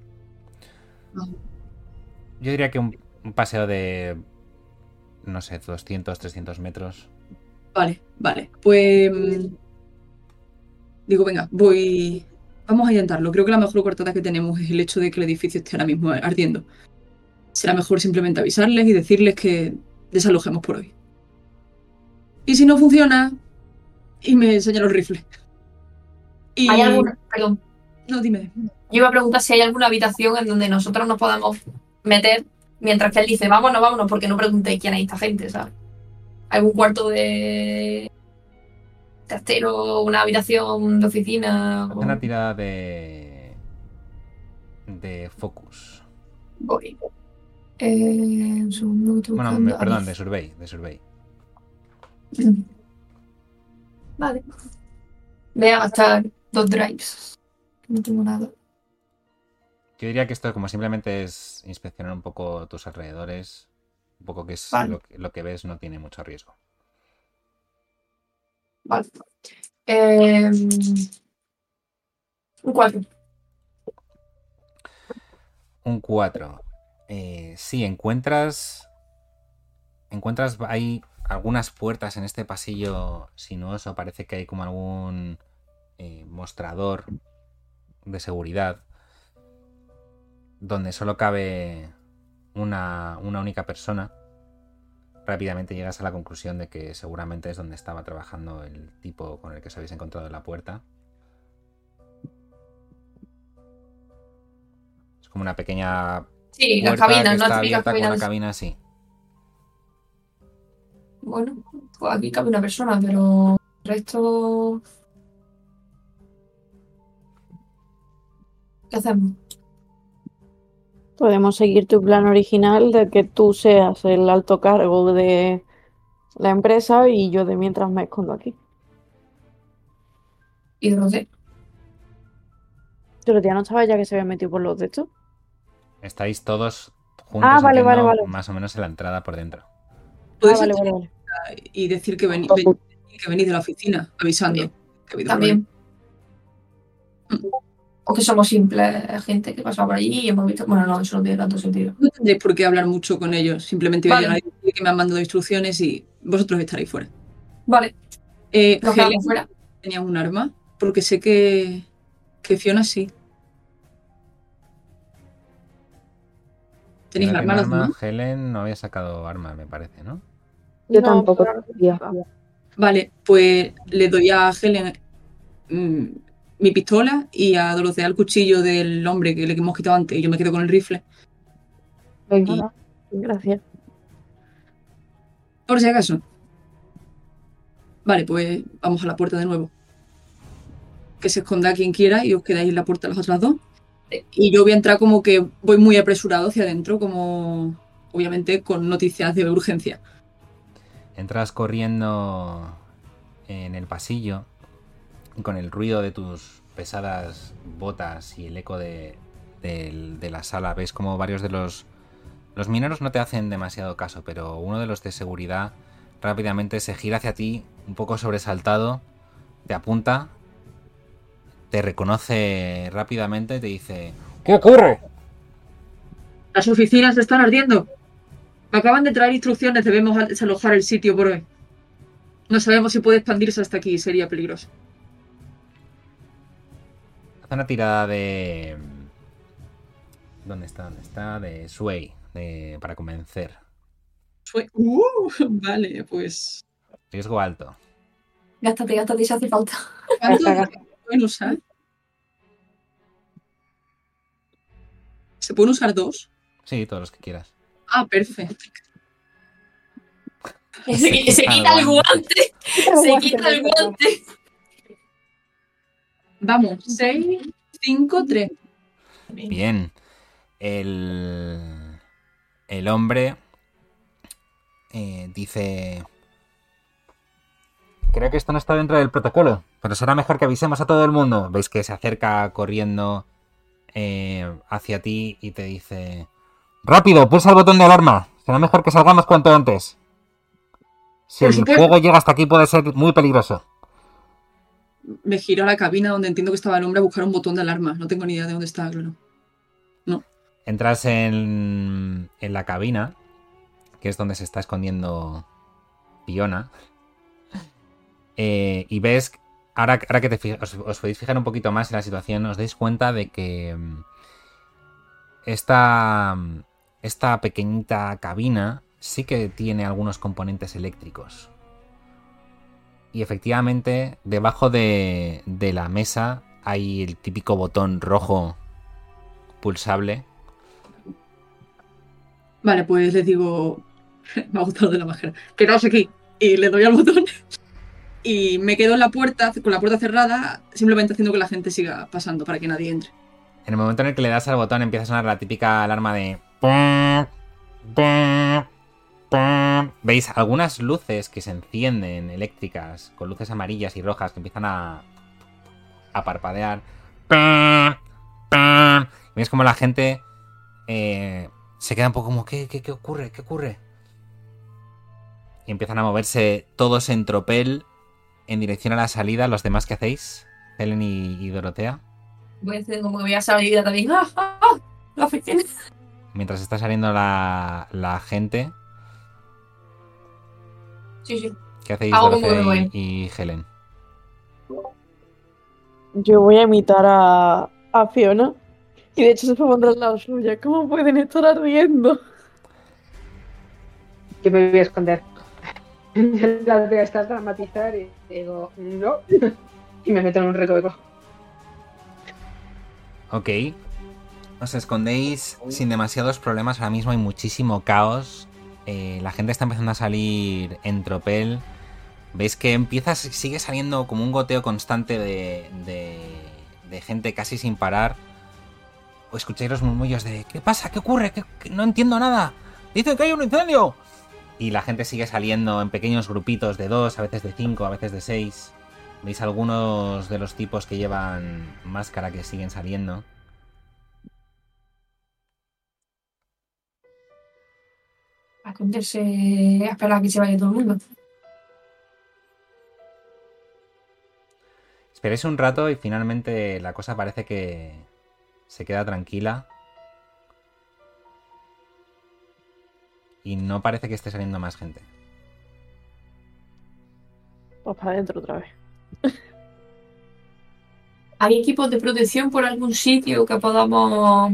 Yo diría que un paseo de, no sé, 200, 300 metros. Vale. Pues digo, venga, vamos a intentarlo. Creo que la mejor coartada que tenemos es el hecho de que el edificio esté ahora mismo ardiendo. Será mejor simplemente avisarles y decirles que desalojemos por hoy. Y si no funciona, y me enseñan los rifles. Y... ¿Hay alguna? Perdón. No, dime. Yo iba a preguntar si hay alguna habitación en donde nosotros nos podamos meter mientras que él dice, vámonos, porque no preguntéis quién es esta gente, ¿sabes? ¿Algún cuarto de trastero, una habitación de oficina? Haz una tirada de focus. Voy. Un segundo, Bueno, perdón, de survey. Vale. Voy a gastar 2 drives. No tengo nada. Yo diría que esto como simplemente es inspeccionar un poco tus alrededores, un poco que es Vale. lo que ves, no tiene mucho riesgo. Vale. Un 4. Un 4. Sí, encuentras hay algunas puertas en este pasillo sinuoso, parece que hay como algún mostrador de seguridad donde solo cabe una única persona. Rápidamente llegas a la conclusión de que seguramente es donde estaba trabajando el tipo con el que os habéis encontrado en la puerta. Es como una pequeña Sí, las puerta que cabinas, ¿no? está Las típicas abierta con una cabinas. cabina así. Bueno, pues aquí cabe una persona, pero el resto... ¿Qué hacemos? Podemos seguir tu plan original de que tú seas el alto cargo de la empresa y yo de mientras me escondo aquí. Y Dorothy. Pero ya no estaba ya que se había metido por los de estos. Estáis todos juntos, Vale, entiendo, vale. más o menos en la entrada por dentro. ¿Puedes Vale. y decir que venís de la oficina avisando que ha habido También. O que somos simples gente que pasaba por allí y hemos visto... Bueno, no, eso no tiene tanto sentido. No tendréis por qué hablar mucho con ellos. Simplemente voy a Vale. llegar y decir que me han mandado instrucciones y vosotros estaréis fuera. Vale, nos Helen, quedamos fuera. ¿tenías un arma? Porque sé que Fiona sí. ¿Tenéis Fiona tiene arma los arma, demás? Helen no había sacado arma, me parece, ¿no? Yo No, tampoco. pero- Tía. Vale, pues le doy a Helen mi pistola y a Dorothea el cuchillo del hombre que le hemos quitado antes y yo me quedo con el rifle. Venga. Gracias. Por si acaso. Vale, pues vamos a la puerta de nuevo. Que se esconda quien quiera y os quedáis en la puerta las otras dos. Y yo voy a entrar como que voy muy apresurado hacia adentro, como obviamente con noticias de urgencia. Entras corriendo en el pasillo y con el ruido de tus pesadas botas y el eco de la sala ves como varios de los mineros no te hacen demasiado caso, pero uno de los de seguridad rápidamente se gira hacia ti un poco sobresaltado, te apunta, te reconoce rápidamente y te dice: ¿Qué ocurre? Las oficinas están ardiendo. Me acaban de traer instrucciones, debemos desalojar el sitio por hoy. No sabemos si puede expandirse hasta aquí, sería peligroso. Haz una tirada de... ¿Dónde está? ¿Dónde está? De Sway, para convencer. Vale, pues... Riesgo alto. Gástate si hace falta. ¿Cuánto pueden usar? ¿Se pueden usar 2? Sí, todos los que quieras. Ah, perfecto. Se quita el guante. Se quita el guante. Vamos, 6, 5, 3. Bien. El hombre dice... Creo que esto no está dentro del protocolo, pero será mejor que avisemos a todo el mundo. Veis que se acerca corriendo hacia ti y te dice... ¡Rápido! ¡Pulsa el botón de alarma! Será mejor que salgamos cuanto antes. Si el fuego llega hasta aquí puede ser muy peligroso. Me giro a la cabina donde entiendo que estaba el hombre a buscar un botón de alarma. No tengo ni idea de dónde está, claro. No. Entras en la cabina, que es donde se está escondiendo Fiona. Y ves, ahora que os podéis fijar un poquito más en la situación, os dais cuenta de que esta pequeñita cabina sí que tiene algunos componentes eléctricos. Y efectivamente, debajo de la mesa hay el típico botón rojo pulsable. Vale, pues les digo... Me ha gustado de la majera. Quedaos aquí. Y le doy al botón. Y me quedo en la puerta, con la puerta cerrada, simplemente haciendo que la gente siga pasando para que nadie entre. En el momento en el que le das al botón empieza a sonar la típica alarma de... Veis algunas luces que se encienden eléctricas con luces amarillas y rojas que empiezan a parpadear. Veis como la gente se queda un poco como ¿qué ocurre? ¿Qué ocurre? Y empiezan a moverse todos en tropel en dirección a la salida. ¿Los demás qué hacéis? Helen y Dorotea. Voy a hacer como que voy a salir también. La oficina. Mientras está saliendo la gente, Sí. ¿qué hacéis Hago como Dorotea que voy. y Helen? Yo voy a imitar a Fiona. Y de hecho se pondrá al lado suya. ¿Cómo pueden estar ardiendo? Yo me voy a esconder. Las veo estas dramatizar y digo, no. Y me meto en un recoveco. Ok. Os escondéis sin demasiados problemas. Ahora mismo hay muchísimo caos. La gente está empezando a salir en tropel. Veis que sigue saliendo como un goteo constante de gente casi sin parar. O escucháis los murmullos de ¿qué pasa? ¿Qué ocurre? No entiendo nada. Dicen que hay un incendio. Y la gente sigue saliendo en pequeños grupitos de 2, a veces de 5, a veces de 6. Veis algunos de los tipos que llevan máscara que siguen saliendo. A esconderse, a esperar a que se vaya todo el mundo. Esperéis un rato y finalmente la cosa parece que se queda tranquila. Y no parece que esté saliendo más gente. Pues para adentro otra vez. ¿Hay equipos de protección por algún sitio que podamos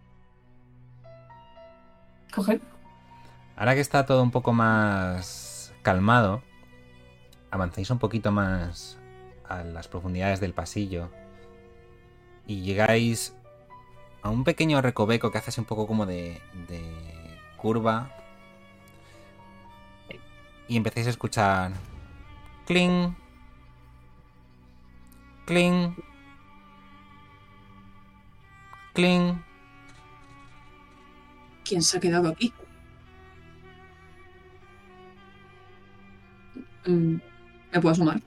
coger? Ahora que está todo un poco más calmado, avancéis un poquito más a las profundidades del pasillo y llegáis a un pequeño recoveco que hace así un poco como de curva y empezáis a escuchar cling, cling, cling. ¿Quién se ha quedado aquí? ¿Me puedo asomar?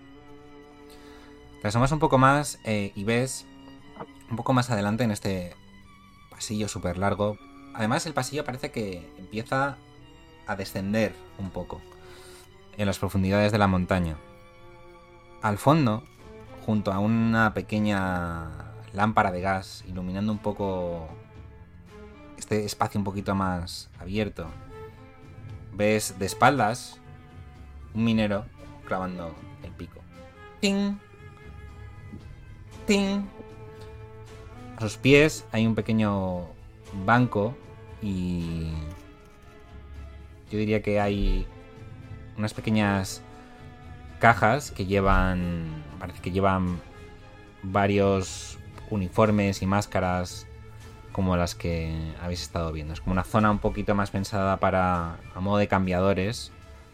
Te asomas un poco más y ves un poco más adelante en este pasillo súper largo. Además, el pasillo parece que empieza a descender un poco en las profundidades de la montaña. Al fondo, junto a una pequeña lámpara de gas iluminando un poco este espacio un poquito más abierto, ves de espaldas un minero clavando el pico. ¡Ting! ¡Ting! A sus pies hay un pequeño banco y yo diría que hay unas pequeñas cajas que parece que llevan varios uniformes y máscaras como las que habéis estado viendo. Es como una zona un poquito más pensada a modo de cambiadores.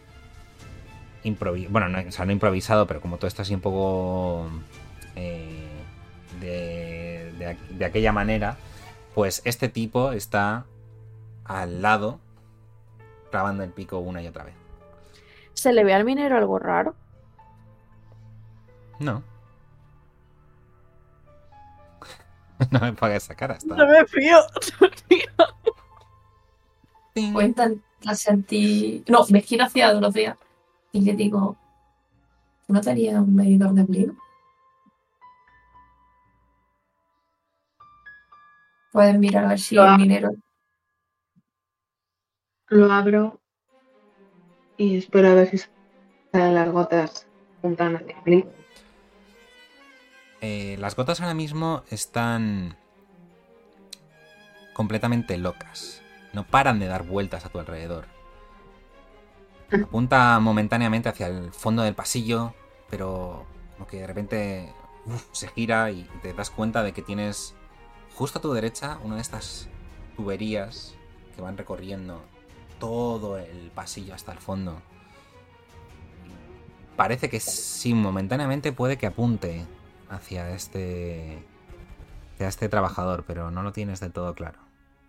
Bueno, no, o sea, no improvisado, pero como todo esto así un poco de aquella manera, pues este tipo está al lado clavando el pico una y otra vez. ¿Se le ve al minero algo raro? No. No me pongas esa cara. No me fío. Voy a intentar sentir. No, me giro hacia Dorotea y le digo: ¿tú no tenías un medidor de brillo? Puedes mirar a ver si el minero. Lo abro y espero a ver si salen las gotas juntan hacia mí. Las gotas ahora mismo están completamente locas. No paran de dar vueltas a tu alrededor. Apunta momentáneamente hacia el fondo del pasillo, pero como que de repente se gira y te das cuenta de que tienes justo a tu derecha una de estas tuberías que van recorriendo todo el pasillo hasta el fondo. Parece que sí, momentáneamente puede que apunte hacia este trabajador, pero no lo tienes del todo claro.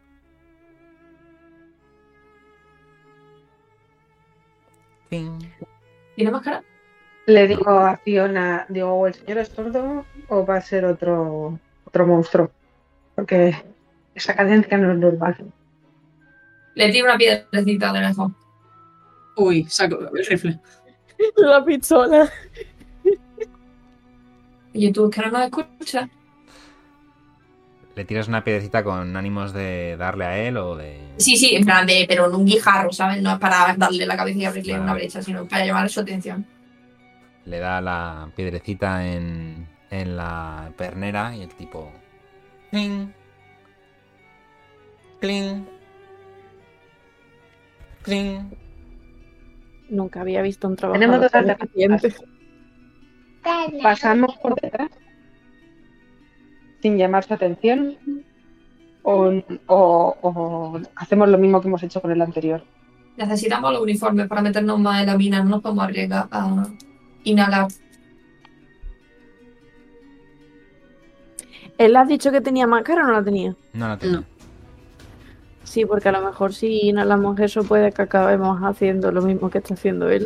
¡Ping! ¿Tiene máscara? Le digo a Fiona, digo, ¿o el señor es sordo o va a ser otro monstruo? Porque esa cadencia no es normal. Le tiro una piedrecita de lejos. Uy, saco el rifle. La pistola. Oye, ¿tú es que no nos escuchas? ¿Le tiras una piedrecita con ánimos de darle a él o de...? Sí, en plan de, pero en un guijarro, ¿sabes? No es para darle la cabeza y abrirle Vale. una brecha, sino para llamar su atención. Le da la piedrecita en la pernera y el tipo... ¡Cling! ¡Cling! ¡Cling! Nunca había visto un trabajo Tenemos dos tan alternativas. eficiente. Pasamos por detrás sin llamar su atención o hacemos lo mismo que hemos hecho con el anterior. Necesitamos los uniformes para meternos más en la mina, no nos podemos arriesgar a inhalar. ¿Él ha dicho que tenía máscara o no la tenía? No la tengo. No. Sí, porque a lo mejor si inhalamos eso puede que acabemos haciendo lo mismo que está haciendo él.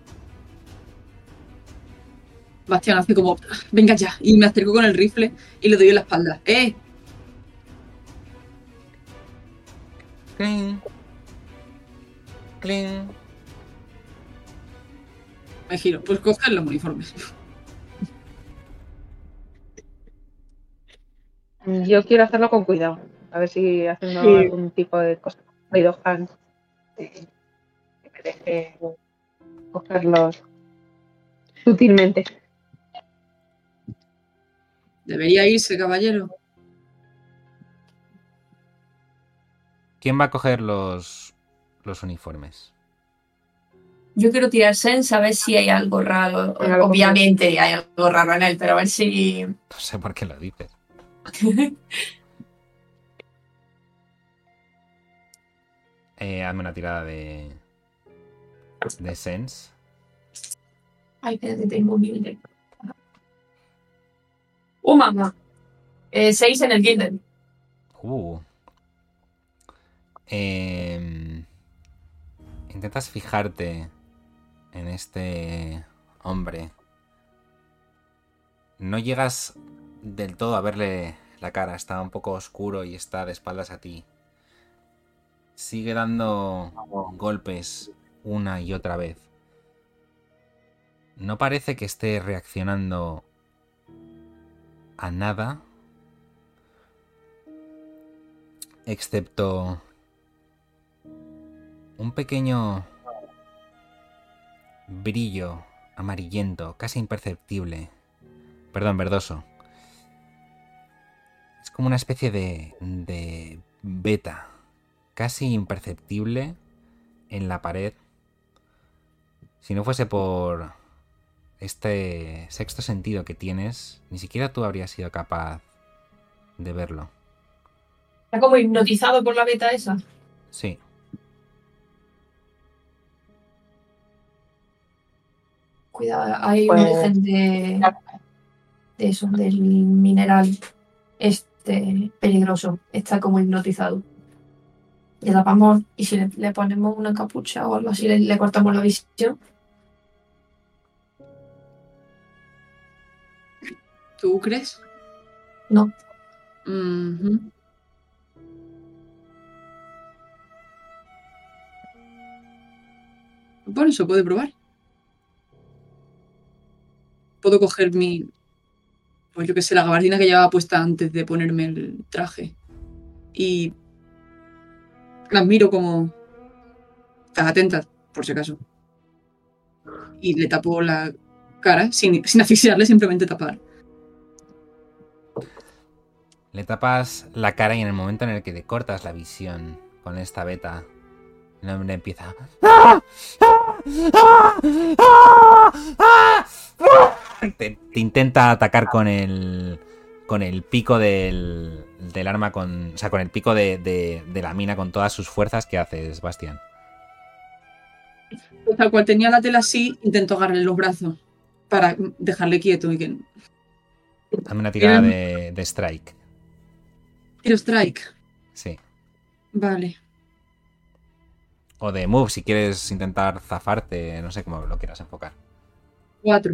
Bastián hace como, venga ya, y me acerco con el rifle y le doy en la espalda. ¡Cling! ¡Cling! Me giro, pues coger los uniformes. Yo quiero hacerlo con cuidado. A ver si haciendo Sí. algún tipo de cosa. Ridohan, que me deje cogerlos sutilmente. Debería irse, caballero. ¿Quién va a coger los uniformes? Yo quiero tirar sense a ver si hay algo raro. Venga, lo Obviamente hay algo raro en él, pero a ver si... No sé por qué lo dices. Hazme una tirada de sense. Ay, espérate, tengo humilde. Mamá. 6 en el Gilden. Intentas fijarte en este hombre. No llegas del todo a verle la cara, está un poco oscuro y está de espaldas a ti. Sigue dando golpes una y otra vez. No parece que esté reaccionando a nada, excepto un pequeño brillo amarillento, casi imperceptible. Perdón, verdoso. Es como una especie de veta, casi imperceptible en la pared. Si no fuese por este sexto sentido que tienes, ni siquiera tú habrías sido capaz de verlo. Está como hipnotizado por la beta esa. Sí. Cuidado, hay Pues- un origen de eso, del mineral peligroso. Está como hipnotizado. Le tapamos y si le ponemos una capucha o algo así, le cortamos la visión. ¿Tú crees? No. Ujú. Bueno, se puede probar. Puedo coger pues yo qué sé, la gabardina que llevaba puesta antes de ponerme el traje. Y las miro como... Estás atenta, por si acaso. Y le tapo la cara, sin asfixiarle, simplemente tapar. Le tapas la cara y en el momento en el que te cortas la visión con esta beta, el hombre empieza... Te intenta atacar con el pico del arma, o sea, con el pico de la mina con todas sus fuerzas. ¿Qué haces, Bastian? Pues tal cual tenía la tela así, intento agarrarle los brazos para dejarle quieto y que... Dame una tirada de strike. Tiro strike. Sí. Vale. O de move, si quieres intentar zafarte, no sé cómo lo quieras enfocar. 4.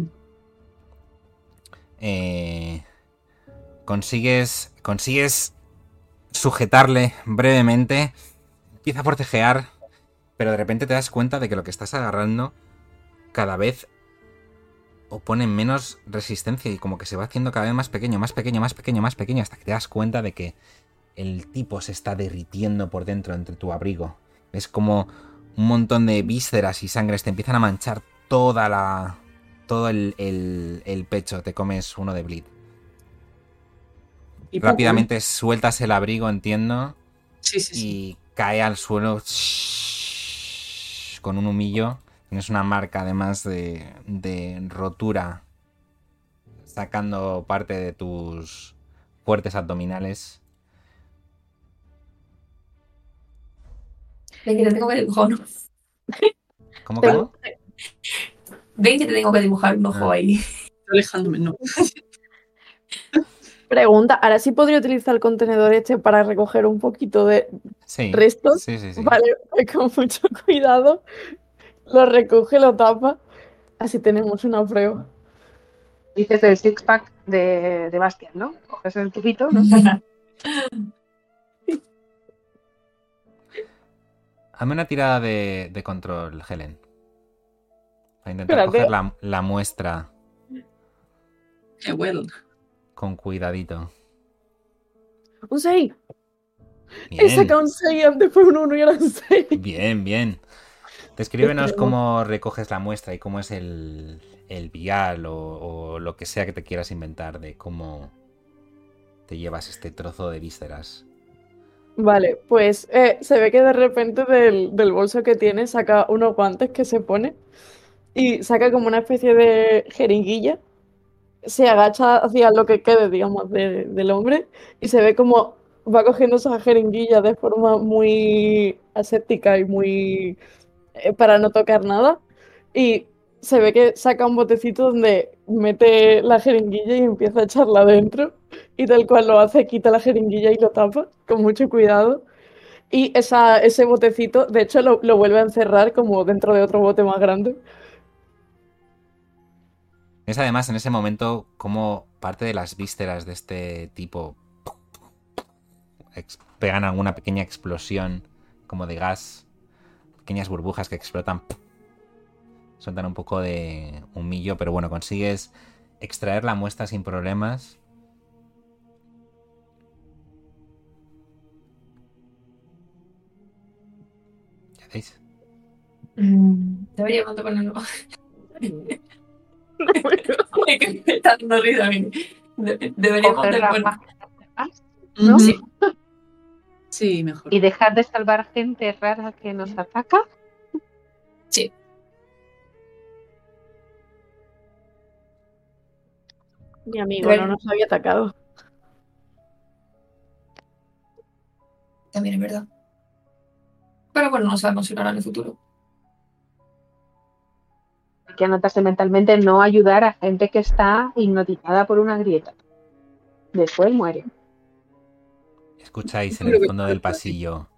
Consigues sujetarle brevemente. Empieza a forcejear, pero de repente te das cuenta de que lo que estás agarrando cada vez opone menos resistencia y como que se va haciendo cada vez más pequeño, más pequeño, más pequeño, más pequeño, hasta que te das cuenta de que el tipo se está derritiendo por dentro entre tu abrigo. Es como un montón de vísceras y sangres te empiezan a manchar todo el pecho. Te comes uno de bleed. Y Rápidamente sueltas el abrigo, entiendo, Sí. y cae al suelo con un humillo. Tienes una marca además de rotura sacando parte de tus fuertes abdominales. Ven que te tengo que dibujar un... ¿Cómo? Ven que te tengo que dibujar un ojo Ah. ahí. Estoy alejándome, no. Pregunta, ¿ahora sí podría utilizar el contenedor este para recoger un poquito de Sí. restos? Sí. Vale, pues con mucho cuidado lo recoge, lo tapa, así tenemos una prueba. Dices el six-pack de Bastian, ¿no? Coges el tubito, ¿no? Hazme una tirada de control, Helen. Para intentar Espérate. coger la muestra Well. con cuidadito. Un 6. He Bien. sacado un 6, antes fue un 1 y ahora un 6. Bien. Descríbenos cómo recoges la muestra y cómo es el vial o lo que sea que te quieras inventar de cómo te llevas este trozo de vísceras. Vale, pues se ve que de repente del bolso que tiene saca unos guantes que se pone y saca como una especie de jeringuilla. Se agacha hacia lo que quede, digamos, del hombre y se ve como va cogiendo esas jeringuillas de forma muy aséptica y muy para no tocar nada. Y se ve que saca un botecito donde mete la jeringuilla y empieza a echarla adentro. Y tal cual lo hace, quita la jeringuilla y lo tapa con mucho cuidado. Y ese botecito, de hecho, lo vuelve a encerrar como dentro de otro bote más grande. Es además en ese momento como parte de las vísceras de este tipo pegan alguna pequeña explosión como de gas, pequeñas burbujas que explotan, sueltan un poco de humillo, pero bueno, consigues extraer la muestra sin problemas. hacéis? Deberíamos de ponerlo. Es que me está dando risa a mí. Deberíamos Coger de las poner. máscaras, ¿no? Sí. Sí, mejor. Y dejar de salvar gente rara que nos ataca. Sí. Mi amigo no nos había atacado. También es verdad. Pero bueno, no sabemos si lo hará en el futuro. Hay que anotarse mentalmente no ayudar a gente que está hipnotizada por una grieta. Después muere. Escucháis en el fondo del pasillo.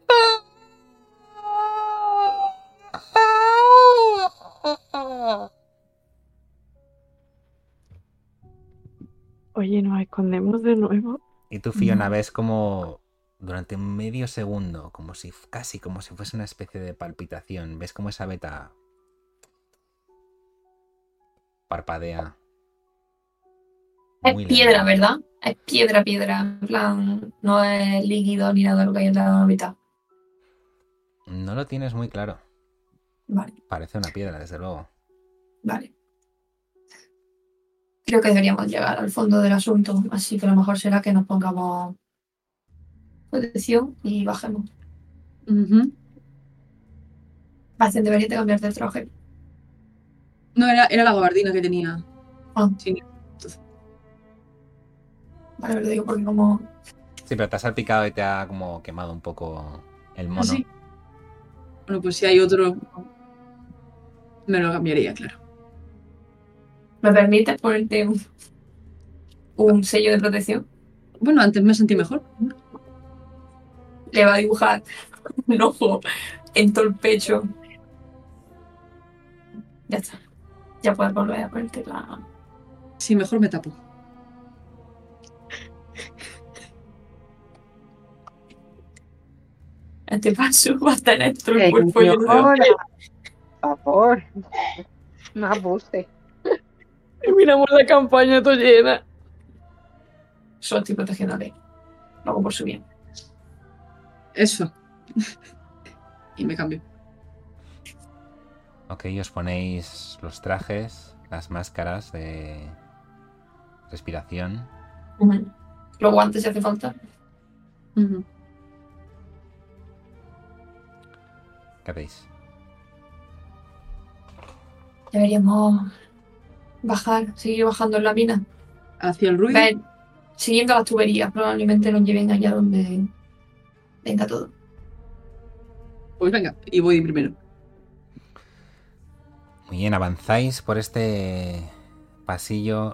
Oye, nos escondemos de nuevo. Y tú, Fiona, ves como durante medio segundo, casi como si fuese una especie de palpitación, ves como esa beta parpadea. Es Muy piedra, lento. ¿verdad? Es piedra. En plan, no es líquido ni nada de lo que hay en la mitad. No lo tienes muy claro. Vale, Parece una piedra, desde luego. vale. Creo que deberíamos llegar al fondo del asunto, así que lo mejor será que nos pongamos protección y bajemos. Ujú. Bastante debería de cambiarte el traje. No, era la gabardina que tenía. Ah. Sí. Vale, lo digo porque como... Sí, pero te has salpicado y te ha como quemado un poco el mono. ¿Sí? Bueno, pues si hay otro, me lo cambiaría, claro. ¿Me permites ponerte un sello de protección? Bueno, antes me sentí mejor. Le va a dibujar un ojo en todo el pecho. Ya está. Ya puedes volver a ponerte la... Sí, mejor me tapo. Este paso va a tener todo el cuerpo lleno de Señora, por favor, no abuse. Y miramos la campaña toda llena. Solo estoy protegiéndole. Lo hago por su bien. Eso. Y me cambio. Ok, os ponéis los trajes, las máscaras de respiración. Los guantes si hace falta. Ujú. ¿Qué hacéis? Deberíamos bajar, seguir bajando en la mina. Hacia el ruido. Ver, siguiendo las tuberías, probablemente nos lleven allá donde venga todo. Pues venga, y voy primero. Muy bien, avanzáis por este pasillo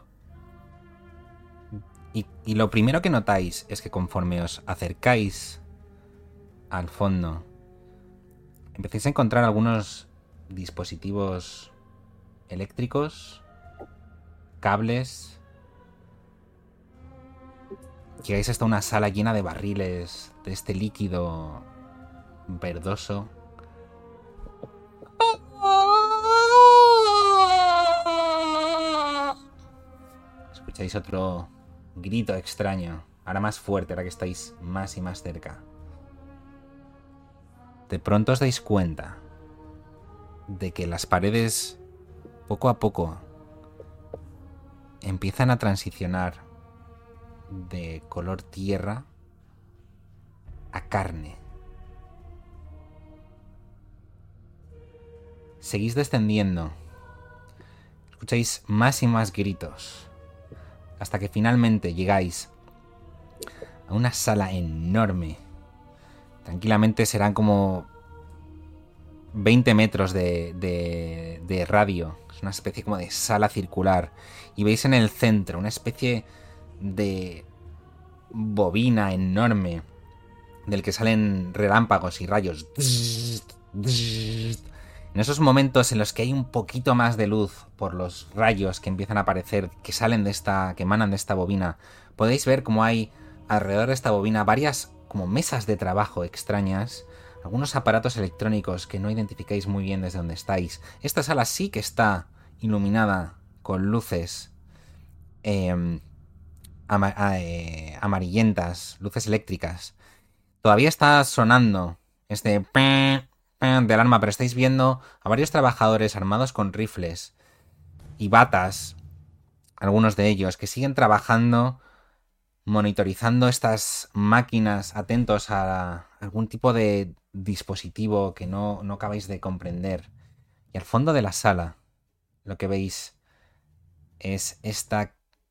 y lo primero que notáis es que conforme os acercáis al fondo, empecéis a encontrar algunos dispositivos eléctricos, cables. Llegáis hasta una sala llena de barriles de este líquido verdoso. Escucháis otro grito extraño, ahora más fuerte, ahora que estáis más y más cerca. De pronto os dais cuenta de que las paredes, poco a poco, empiezan a transicionar de color tierra a carne. Seguís descendiendo. Escucháis más y más gritos, hasta que finalmente llegáis a una sala enorme. Tranquilamente serán como 20 metros de radio. Es una especie como de sala circular. Y veis en el centro una especie de bobina enorme del que salen relámpagos y rayos. En esos momentos en los que hay un poquito más de luz por los rayos que empiezan a aparecer, que emanan de esta bobina, podéis ver como hay alrededor de esta bobina varias como mesas de trabajo extrañas, algunos aparatos electrónicos que no identificáis muy bien desde donde estáis. Esta sala sí que está iluminada con luces amarillentas, luces eléctricas. Todavía está sonando este de alarma, pero estáis viendo a varios trabajadores armados con rifles y batas, algunos de ellos, que siguen trabajando, monitorizando estas máquinas, atentos a algún tipo de dispositivo que no acabáis de comprender. Y al fondo de la sala, lo que veis es esta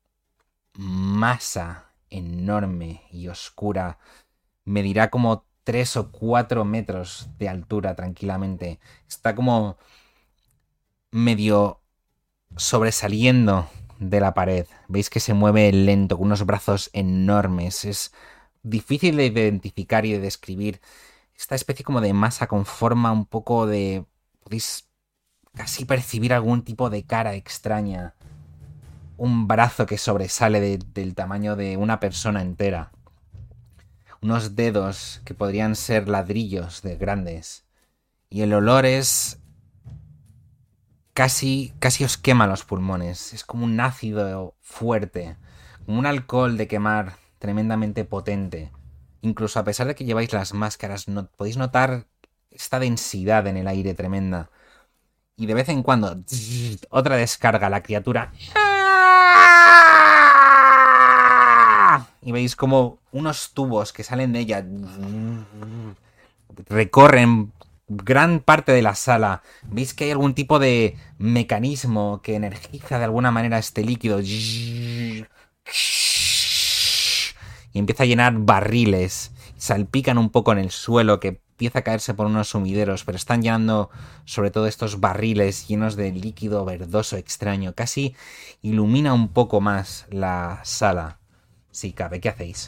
masa enorme y oscura. Medirá como 3 o 4 metros de altura tranquilamente. Está como medio sobresaliendo de la pared. Veis que se mueve lento, con unos brazos enormes. Es difícil de identificar y de describir. Esta especie como de masa con forma un poco de... Podéis casi percibir algún tipo de cara extraña. Un brazo que sobresale del tamaño de una persona entera. Unos dedos que podrían ser ladrillos de grandes. Y el olor es... Casi os quema los pulmones. Es como un ácido fuerte. Como un alcohol de quemar tremendamente potente. Incluso a pesar de que lleváis las máscaras, podéis notar esta densidad en el aire tremenda. Y de vez en cuando, otra descarga, la criatura. Y veis como unos tubos que salen de ella recorren gran parte de la sala. Veis que hay algún tipo de mecanismo que energiza de alguna manera este líquido. Y empieza a llenar barriles. Salpican un poco en el suelo, que empieza a caerse por unos sumideros, pero están llenando sobre todo estos barriles llenos de líquido verdoso extraño. Casi ilumina un poco más la sala. Si cabe, ¿qué hacéis?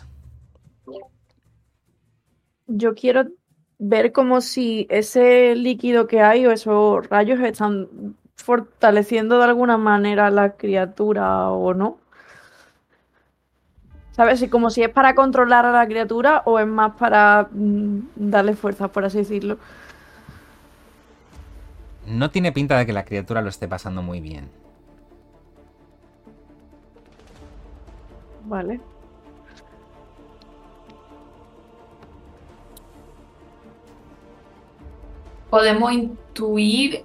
Yo quiero ver como si ese líquido que hay o esos rayos están fortaleciendo de alguna manera a la criatura o no. ¿Sabes? Y como si es para controlar a la criatura o es más para darle fuerza, por así decirlo. No tiene pinta de que la criatura lo esté pasando muy bien. Vale. Podemos intuir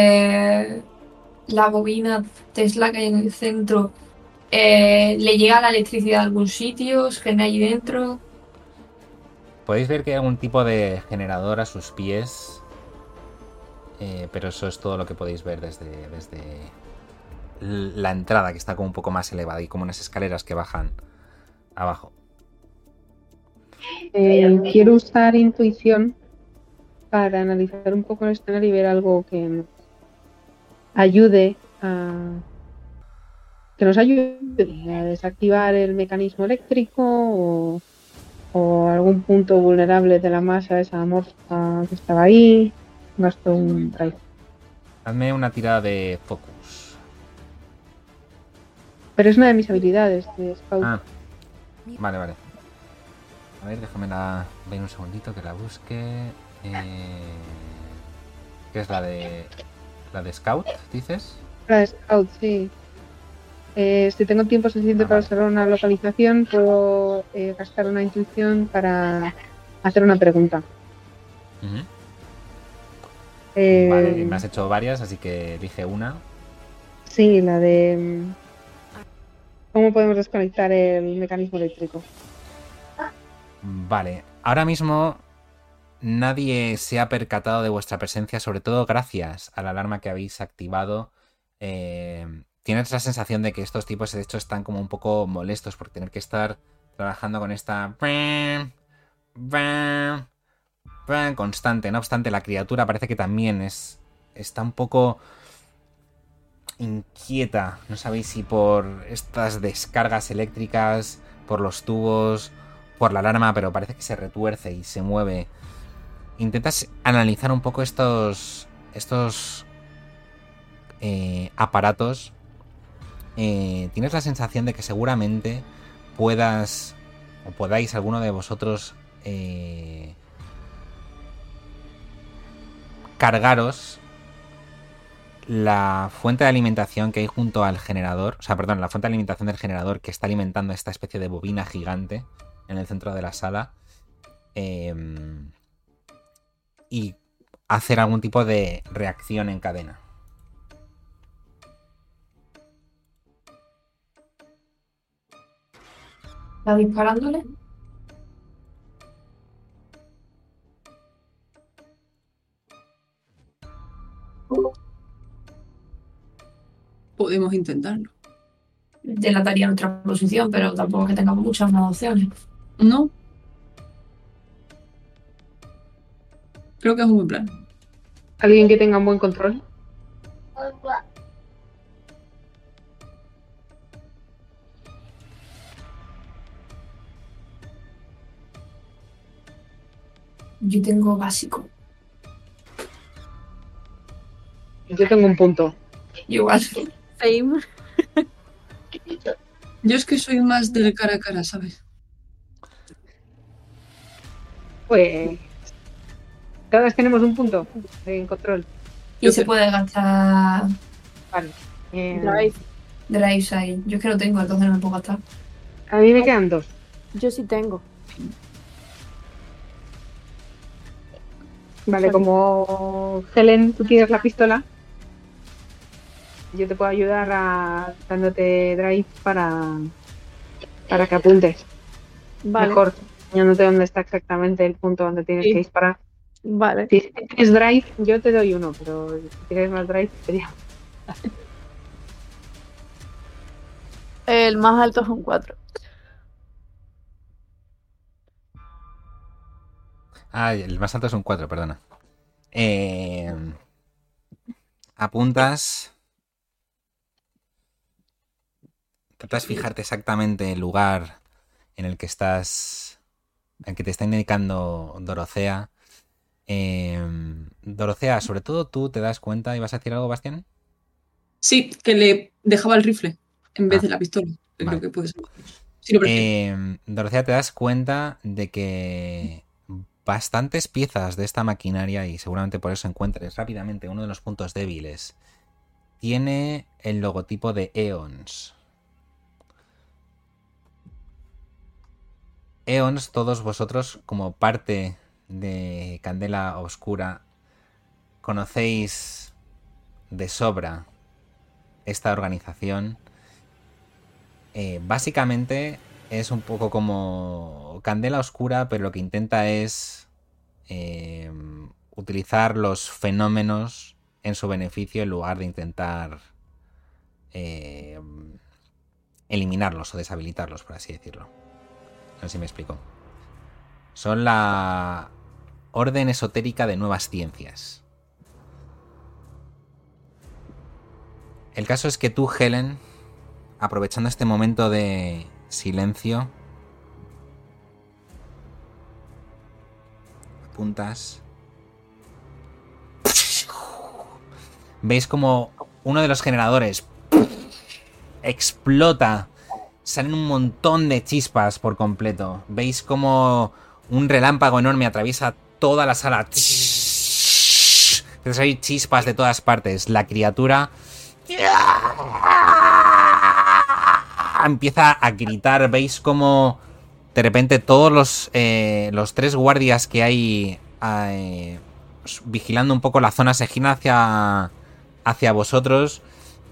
la bobina Tesla que hay en el centro. ¿Le llega la electricidad a algún sitio? ¿Se genera ahí dentro? Podéis ver que hay algún tipo de generador a sus pies, pero eso es todo lo que podéis ver desde la entrada, que está como un poco más elevada y como unas escaleras que bajan abajo. Quiero usar intuición para analizar un poco el escenario y ver algo que ayude a... que nos ayude a desactivar el mecanismo eléctrico o algún punto vulnerable de la masa esa amorfa que estaba ahí. Gasto un drive. Hazme una tirada de focus. Pero es una de mis habilidades de scout. Ah, vale. A ver, déjame ver un segundito que la busque. ¿Qué es la de scout, dices? La de scout, sí. Si tengo tiempo suficiente para observar una localización, puedo gastar una intuición para hacer una pregunta. Uh-huh. Vale, me has hecho varias, así que elige una. Sí, la de cómo podemos desconectar el mecanismo eléctrico. Vale, ahora mismo nadie se ha percatado de vuestra presencia, sobre todo gracias a la alarma que habéis activado. Tienes la sensación de que estos tipos de hecho están como un poco molestos por tener que estar trabajando con esta constante. No obstante, la criatura parece que también está un poco inquieta. No sabéis si por estas descargas eléctricas, por los tubos, por la alarma, pero parece que se retuerce y se mueve. Intentas analizar un poco estos aparatos. Tienes la sensación de que seguramente podáis alguno de vosotros cargaros la fuente de alimentación que hay junto al generador, la fuente de alimentación del generador que está alimentando esta especie de bobina gigante en el centro de la sala, y hacer algún tipo de reacción en cadena. ¿Está disparándole? Podemos intentarlo. Delataría nuestra posición, pero tampoco es que tengamos muchas más opciones. No. Creo que es un buen plan. ¿Alguien que tenga un buen control? Yo tengo básico. Yo tengo un punto. Igual. Same. Yo es que soy más del cara a cara, ¿sabes? Pues todas tenemos un punto en control. Y Yo se creo- puede gastar Vale. Drive. drives ahí. Yo es que no tengo, entonces no me puedo gastar. A mí me quedan 2. Yo sí tengo. Vale, como Helen, tú tienes la pistola, yo te puedo ayudar dándote drive para que apuntes. Vale. Mejor, enseñándote dónde está exactamente el punto donde tienes Sí. que disparar. Vale. Si tienes drive, yo te doy 1, pero si tienes más drive, sería. El más alto es un 4. Ah, el más alto es un 4, perdona. Apuntas. Tratas de fijarte exactamente el lugar en el que estás. En que te está indicando Dorothea. Dorothea, sobre todo tú te das cuenta. ¿Y vas a decir algo, Bastián? Sí, que le dejaba el rifle en vez Ah, de la pistola. Que vale. Creo que puede ser. Sí, lo prefiero. Dorothea, te das cuenta de que bastantes piezas de esta maquinaria, y seguramente por eso encuentres rápidamente uno de los puntos débiles, tiene el logotipo de Eons. Eons, todos vosotros, como parte de Candela Oscura, conocéis de sobra esta organización. Básicamente es un poco como Candela Oscura, pero lo que intenta es utilizar los fenómenos en su beneficio en lugar de intentar eliminarlos o deshabilitarlos, por así decirlo. No sé si me explico. Son la Orden Esotérica de Nuevas Ciencias. El caso es que tú, Helen, aprovechando este momento de silencio, apuntas. Veis como uno de los generadores explota. Salen un montón de chispas por completo. Veis como un relámpago enorme atraviesa toda la sala. Empiezan a salir chispas de todas partes. La criatura empieza a gritar. Veis como de repente todos los 3 guardias que hay vigilando un poco la zona se giran hacia vosotros.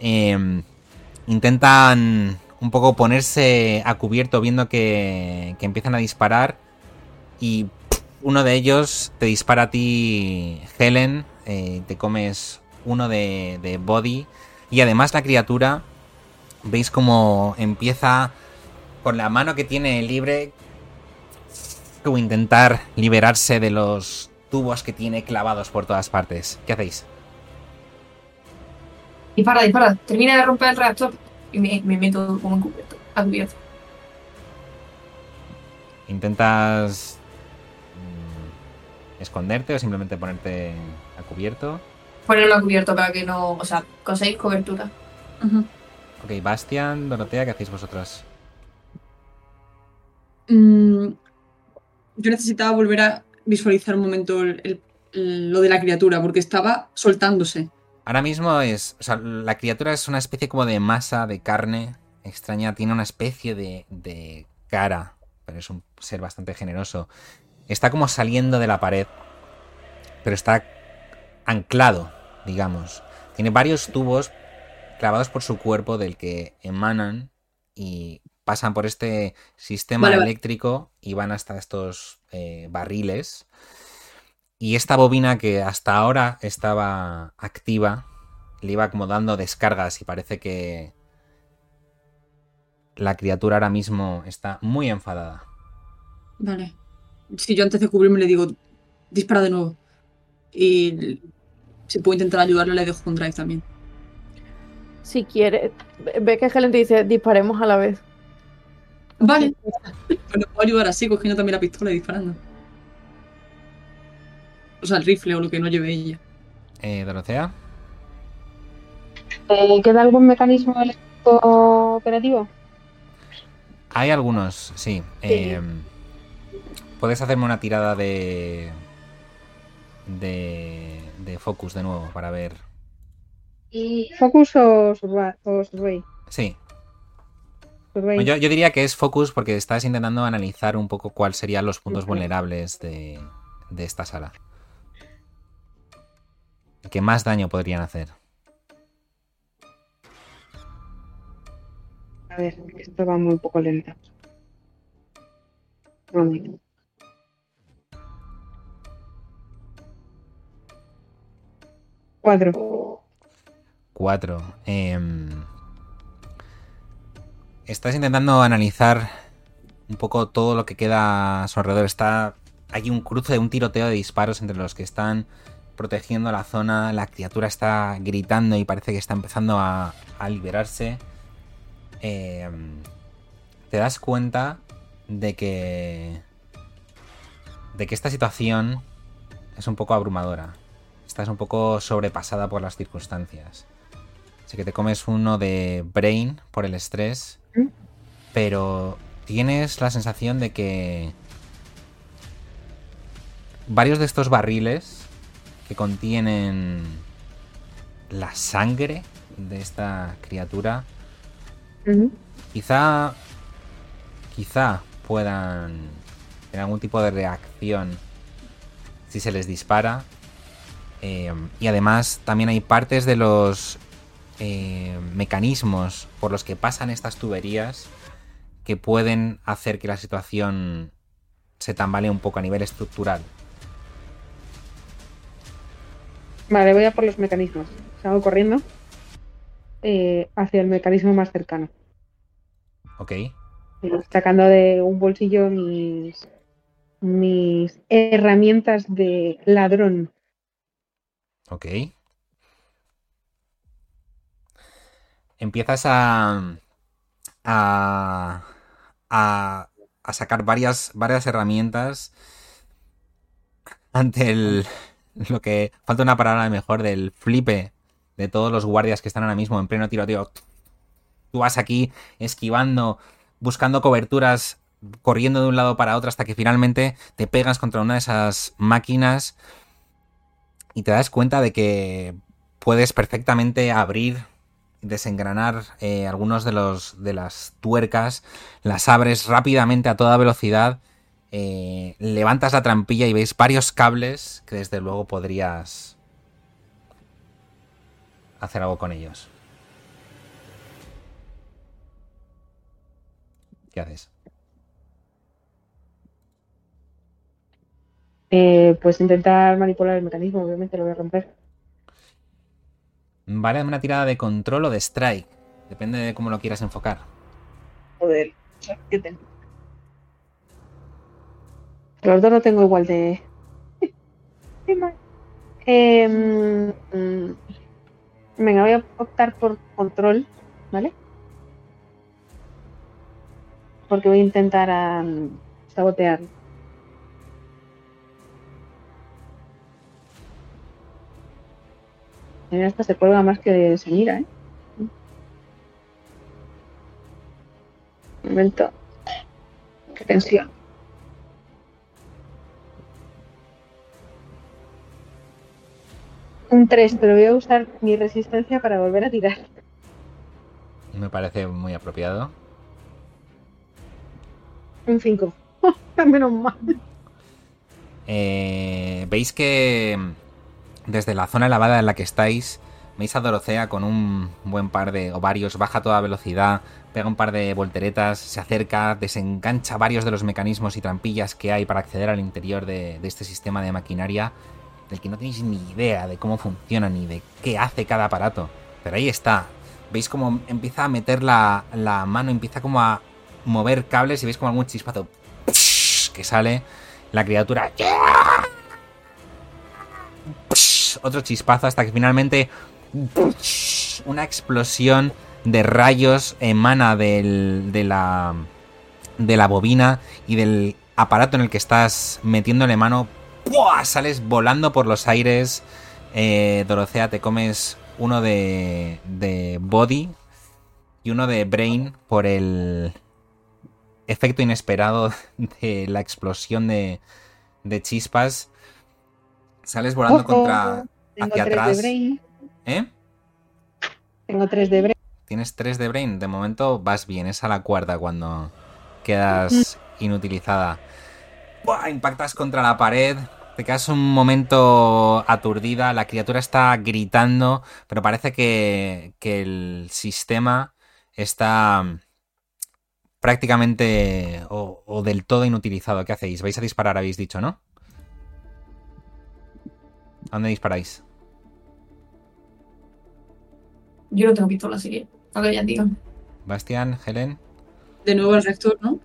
Intentan un poco ponerse a cubierto viendo que empiezan a disparar. Y uno de ellos te dispara a ti, Helen. Te comes uno de body. Y además la criatura, veis como empieza con la mano que tiene libre como intentar liberarse de los tubos que tiene clavados por todas partes. ¿Qué hacéis? Dispara. Termina de romper el reactor y me meto como a cubierto. ¿Intentas esconderte o simplemente ponerte a cubierto? Ponerlo a cubierto para que no... O sea, conseguís cobertura. Ujú. Ok, Bastian, Dorotea, ¿qué hacéis vosotras? Yo necesitaba volver a visualizar un momento lo de la criatura, porque estaba soltándose. Ahora mismo es... O sea, la criatura es una especie como de masa de carne extraña. Tiene una especie de cara, pero es un ser bastante generoso. Está como saliendo de la pared, pero está anclado, digamos. Tiene varios tubos clavados por su cuerpo del que emanan y pasan por este sistema Vale. eléctrico y van hasta estos barriles. Y esta bobina que hasta ahora estaba activa le iba como dando descargas y parece que la criatura ahora mismo está muy enfadada. Vale. Si yo antes de cubrirme le digo, dispara de nuevo. Y si puedo intentar ayudarle, le dejo un drive también. Si quiere, ve que Helen te dice, disparemos a la vez. Vale. Pues le puedo ayudar así, cogiendo también la pistola y disparando. O sea, el rifle o lo que no lleve ella. Dorotea. ¿Queda algún mecanismo eléctrico operativo? Hay algunos, sí. Puedes hacerme una tirada de focus de nuevo para ver. ¿Focus o survey? Sí. Survey. Yo diría que es focus porque estás intentando analizar un poco cuáles serían los puntos vulnerables de esta sala. ¿Qué más daño podrían hacer? A ver, esto va muy poco lento. Un momento. 4. 4. Estás intentando analizar un poco todo lo que queda a su alrededor. Hay un cruce, un tiroteo de disparos entre los que están protegiendo la zona. La criatura está gritando y parece que está empezando a liberarse. Te das cuenta de que esta situación es un poco abrumadora. Estás un poco sobrepasada por las circunstancias. Así que te comes uno de brain por el estrés, pero tienes la sensación de que varios de estos barriles que contienen la sangre de esta criatura quizá puedan tener algún tipo de reacción si se les dispara. Y además también hay partes de los mecanismos por los que pasan estas tuberías que pueden hacer que la situación se tambalee un poco a nivel estructural. Vale, voy a por los mecanismos. Salgo corriendo hacia el mecanismo más cercano. Ok. Sacando de un bolsillo mis herramientas de ladrón. Ok. Empiezas a sacar varias herramientas ante lo que falta una palabra mejor del flipe de todos los guardias que están ahora mismo en pleno tiroteo. Tú vas aquí esquivando, buscando coberturas, corriendo de un lado para otro hasta que finalmente te pegas contra una de esas máquinas y te das cuenta de que puedes perfectamente abrir, desengranar algunos de las tuercas, las abres rápidamente a toda velocidad, levantas la trampilla y veis varios cables que desde luego podrías hacer algo con ellos. ¿Qué haces? Pues intentar manipular el mecanismo, obviamente lo voy a romper. Vale, dame una tirada de control o de strike. Depende de cómo lo quieras enfocar. Joder, ¿qué tengo? Los dos no tengo igual de... Qué mal. Venga, voy a optar por control, ¿vale? Porque voy a intentar sabotear. Mira, esta se cuelga más que se mira, ¿eh? Un momento. Qué tensión. Un 3, pero voy a usar mi resistencia para volver a tirar. Me parece muy apropiado. Un 5. Menos mal. Veis que desde la zona elevada en la que estáis, veis a Dorothea con un buen par de ovarios, baja a toda velocidad, pega un par de volteretas, se acerca, desengancha varios de los mecanismos y trampillas que hay para acceder al interior de este sistema de maquinaria, del que no tenéis ni idea de cómo funciona ni de qué hace cada aparato. Pero ahí está. Veis cómo empieza a meter la mano, empieza como a mover cables y veis como algún chispazo que sale. La criatura... Otro chispazo hasta que finalmente una explosión de rayos emana de la bobina y del aparato en el que estás metiéndole mano. ¡Puah! Sales volando por los aires. Dorothea, te comes uno de body y uno de brain por el efecto inesperado de la explosión de chispas. Sales volando hacia atrás. ¿Eh? Tengo 3 de brain. Tienes 3 de brain. De momento vas bien. Es a la cuarta cuando quedas inutilizada. ¡Buah! Impactas contra la pared. Te quedas un momento aturdida. La criatura está gritando. Pero parece que el sistema está prácticamente o del todo inutilizado. ¿Qué hacéis? ¿Vais a disparar? Habéis dicho, ¿no? ¿A dónde disparáis? Yo no tengo pistola, así que a ver, ya digan. Bastián, Helen. De nuevo el reactor, ¿no?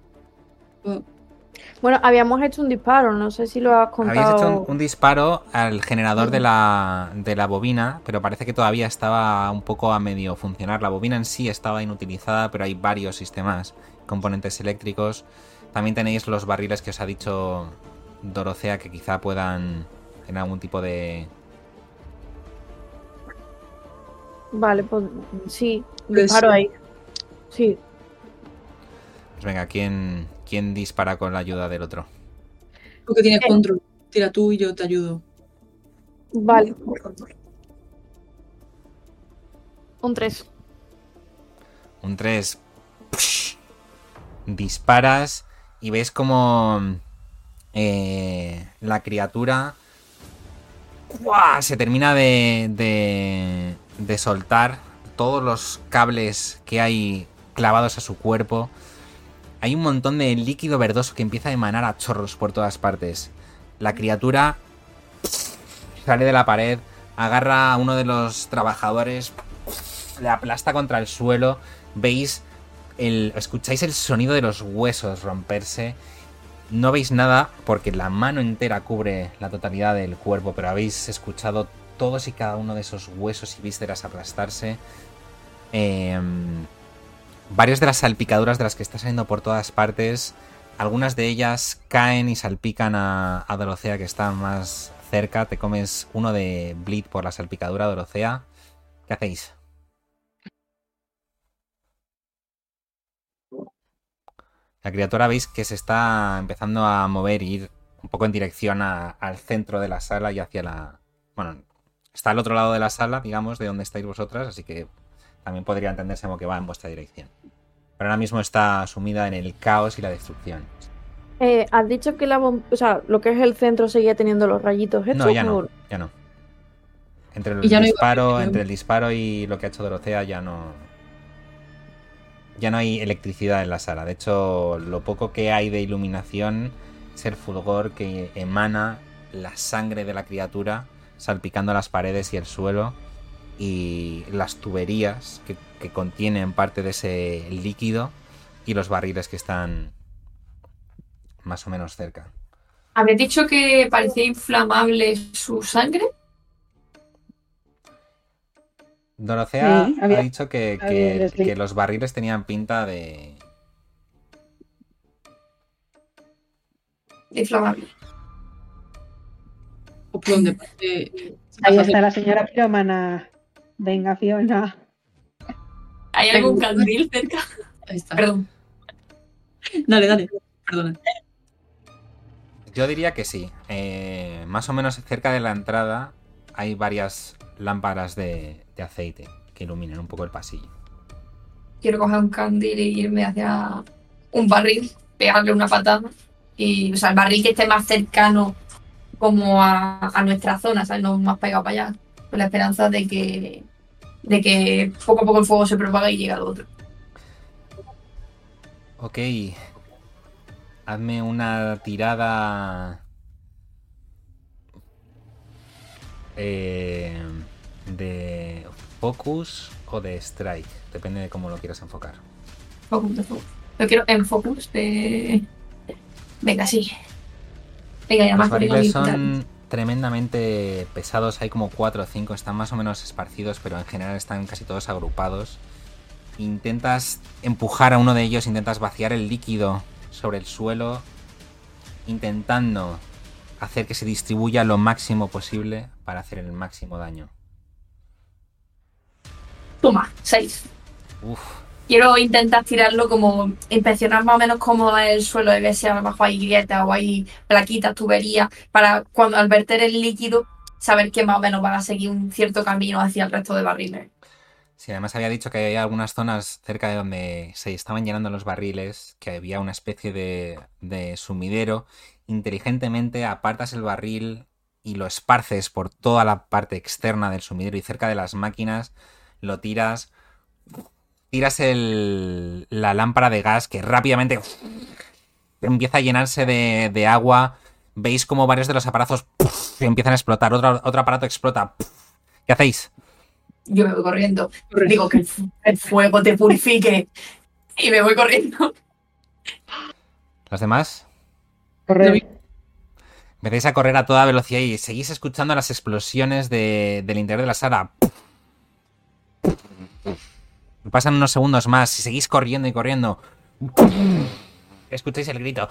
Bueno, habíamos hecho un disparo, no sé si lo has contado. Habéis hecho un disparo al generador de la bobina, pero parece que todavía estaba un poco a medio funcionar. La bobina en sí estaba inutilizada, pero hay varios sistemas, componentes eléctricos. También tenéis los barriles que os ha dicho Dorothea que quizá puedan tener algún tipo de... Vale, pues sí, Pues disparo sí. ahí. Sí. Pues venga, ¿quién dispara con la ayuda del otro? Tú que tienes control. Tira tú y yo te ayudo. Vale. Un 3. Un 3. Disparas y ves como la criatura ¡buah! Se termina de soltar todos los cables que hay clavados a su cuerpo. Hay un montón de líquido verdoso que empieza a emanar a chorros por todas partes. La criatura sale de la pared, agarra a uno de los trabajadores, le aplasta contra el suelo. Veis escucháis el sonido de los huesos romperse. No veis nada porque la mano entera cubre la totalidad del cuerpo, pero habéis escuchado todos y cada uno de esos huesos y vísceras aplastarse. Varias de las salpicaduras de las que está saliendo por todas partes, algunas de ellas caen y salpican a Dorothea, que está más cerca. Te comes uno de bleed por la salpicadura, Dorothea. ¿Qué hacéis? La criatura veis que se está empezando a mover y ir un poco en dirección al centro de la sala y hacia la... Bueno, está al otro lado de la sala, digamos, de donde estáis vosotras, así que también podría entenderse como que va en vuestra dirección. Pero ahora mismo está sumida en el caos y la destrucción. ¿Has dicho que o sea, lo que es el centro seguía teniendo los rayitos estos? No, ya no, ¿O? ya no. Entre Y ya no el disparo y lo que ha hecho Dorothea ya no... Ya no hay electricidad en la sala. De hecho, lo poco que hay de iluminación es el fulgor que emana la sangre de la criatura salpicando las paredes y el suelo, y las tuberías que contienen parte de ese líquido y los barriles que están más o menos cerca. ¿Habéis dicho que parecía inflamable su sangre? Dorothea Sí, ha dicho que desliz. los barriles tenían pinta de... Inflamable. O por donde parece. Ahí está la señora pirómana. Venga, Fiona. ¿Hay algún candil cerca? Ahí está. Perdón. Dale. Perdona. Yo diría que sí. Más o menos cerca de la entrada hay varias lámparas de aceite que iluminan un poco el pasillo. Quiero coger un candil e irme hacia un barril, pegarle una patada. Y, o sea, el barril que esté más cercano como a nuestra zona, ¿sabes? No más pegado para allá, con la esperanza de que poco a poco el fuego se propague y llegue al otro. Ok. Hazme una tirada de focus o de strike. Depende de cómo lo quieras enfocar. Focus de focus. Lo quiero en focus de... Venga, sí. Venga, y Los además que tengo barriles que quitar- son tremendamente pesados. Hay como 4 o 5. Están más o menos esparcidos, pero en general están casi todos agrupados. Intentas empujar a uno de ellos. Intentas vaciar el líquido sobre el suelo, intentando hacer que se distribuya lo máximo posible para hacer el máximo daño. Toma, 6. Uf, Quiero intentar tirarlo como, inspeccionar más o menos cómo es el suelo, de ver si a lo mejor hay grietas o hay plaquitas, tuberías, para cuando al verter el líquido, saber que más o menos van a seguir un cierto camino hacia el resto de barriles. sí, además había dicho que había algunas zonas cerca de donde se estaban llenando los barriles, que había una especie de sumidero. Inteligentemente apartas el barril y lo esparces por toda la parte externa del sumidero y cerca de las máquinas lo tiras. Tiras la lámpara de gas que rápidamente empieza a llenarse de agua. Veis como varios de los aparatos empiezan a explotar. Otro aparato explota. ¿Qué hacéis? Yo me voy corriendo. Corre. Digo que el fuego te purifique. Y me voy corriendo. ¿Los demás? Correr. Empezáis a correr a toda velocidad y seguís escuchando las explosiones del interior de la sala. Pasan unos segundos más y seguís corriendo y corriendo. Escucháis el grito.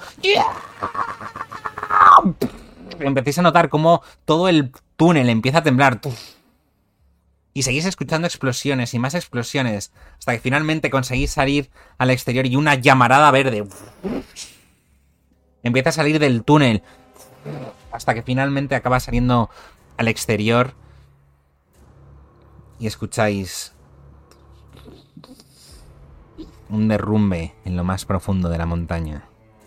Empezáis a notar cómo todo el túnel empieza a temblar. Y seguís escuchando explosiones y más explosiones hasta que finalmente conseguís salir al exterior y una llamarada verde empieza a salir del túnel hasta que finalmente acaba saliendo al exterior y escucháis un derrumbe en lo más profundo de la montaña.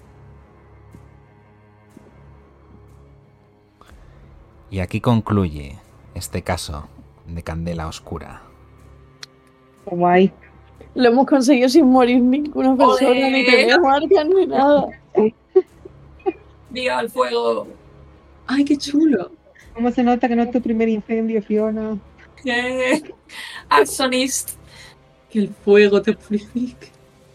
Y aquí concluye este caso de Candela Oscura. Guay. Lo hemos conseguido sin morir ninguna persona, ¡Ole! ni tener marcas, ni nada. Viva el fuego. ¡Ay, qué chulo! ¿Cómo se nota que no es tu primer incendio, Fiona? Arsonist. Que el fuego te purifique.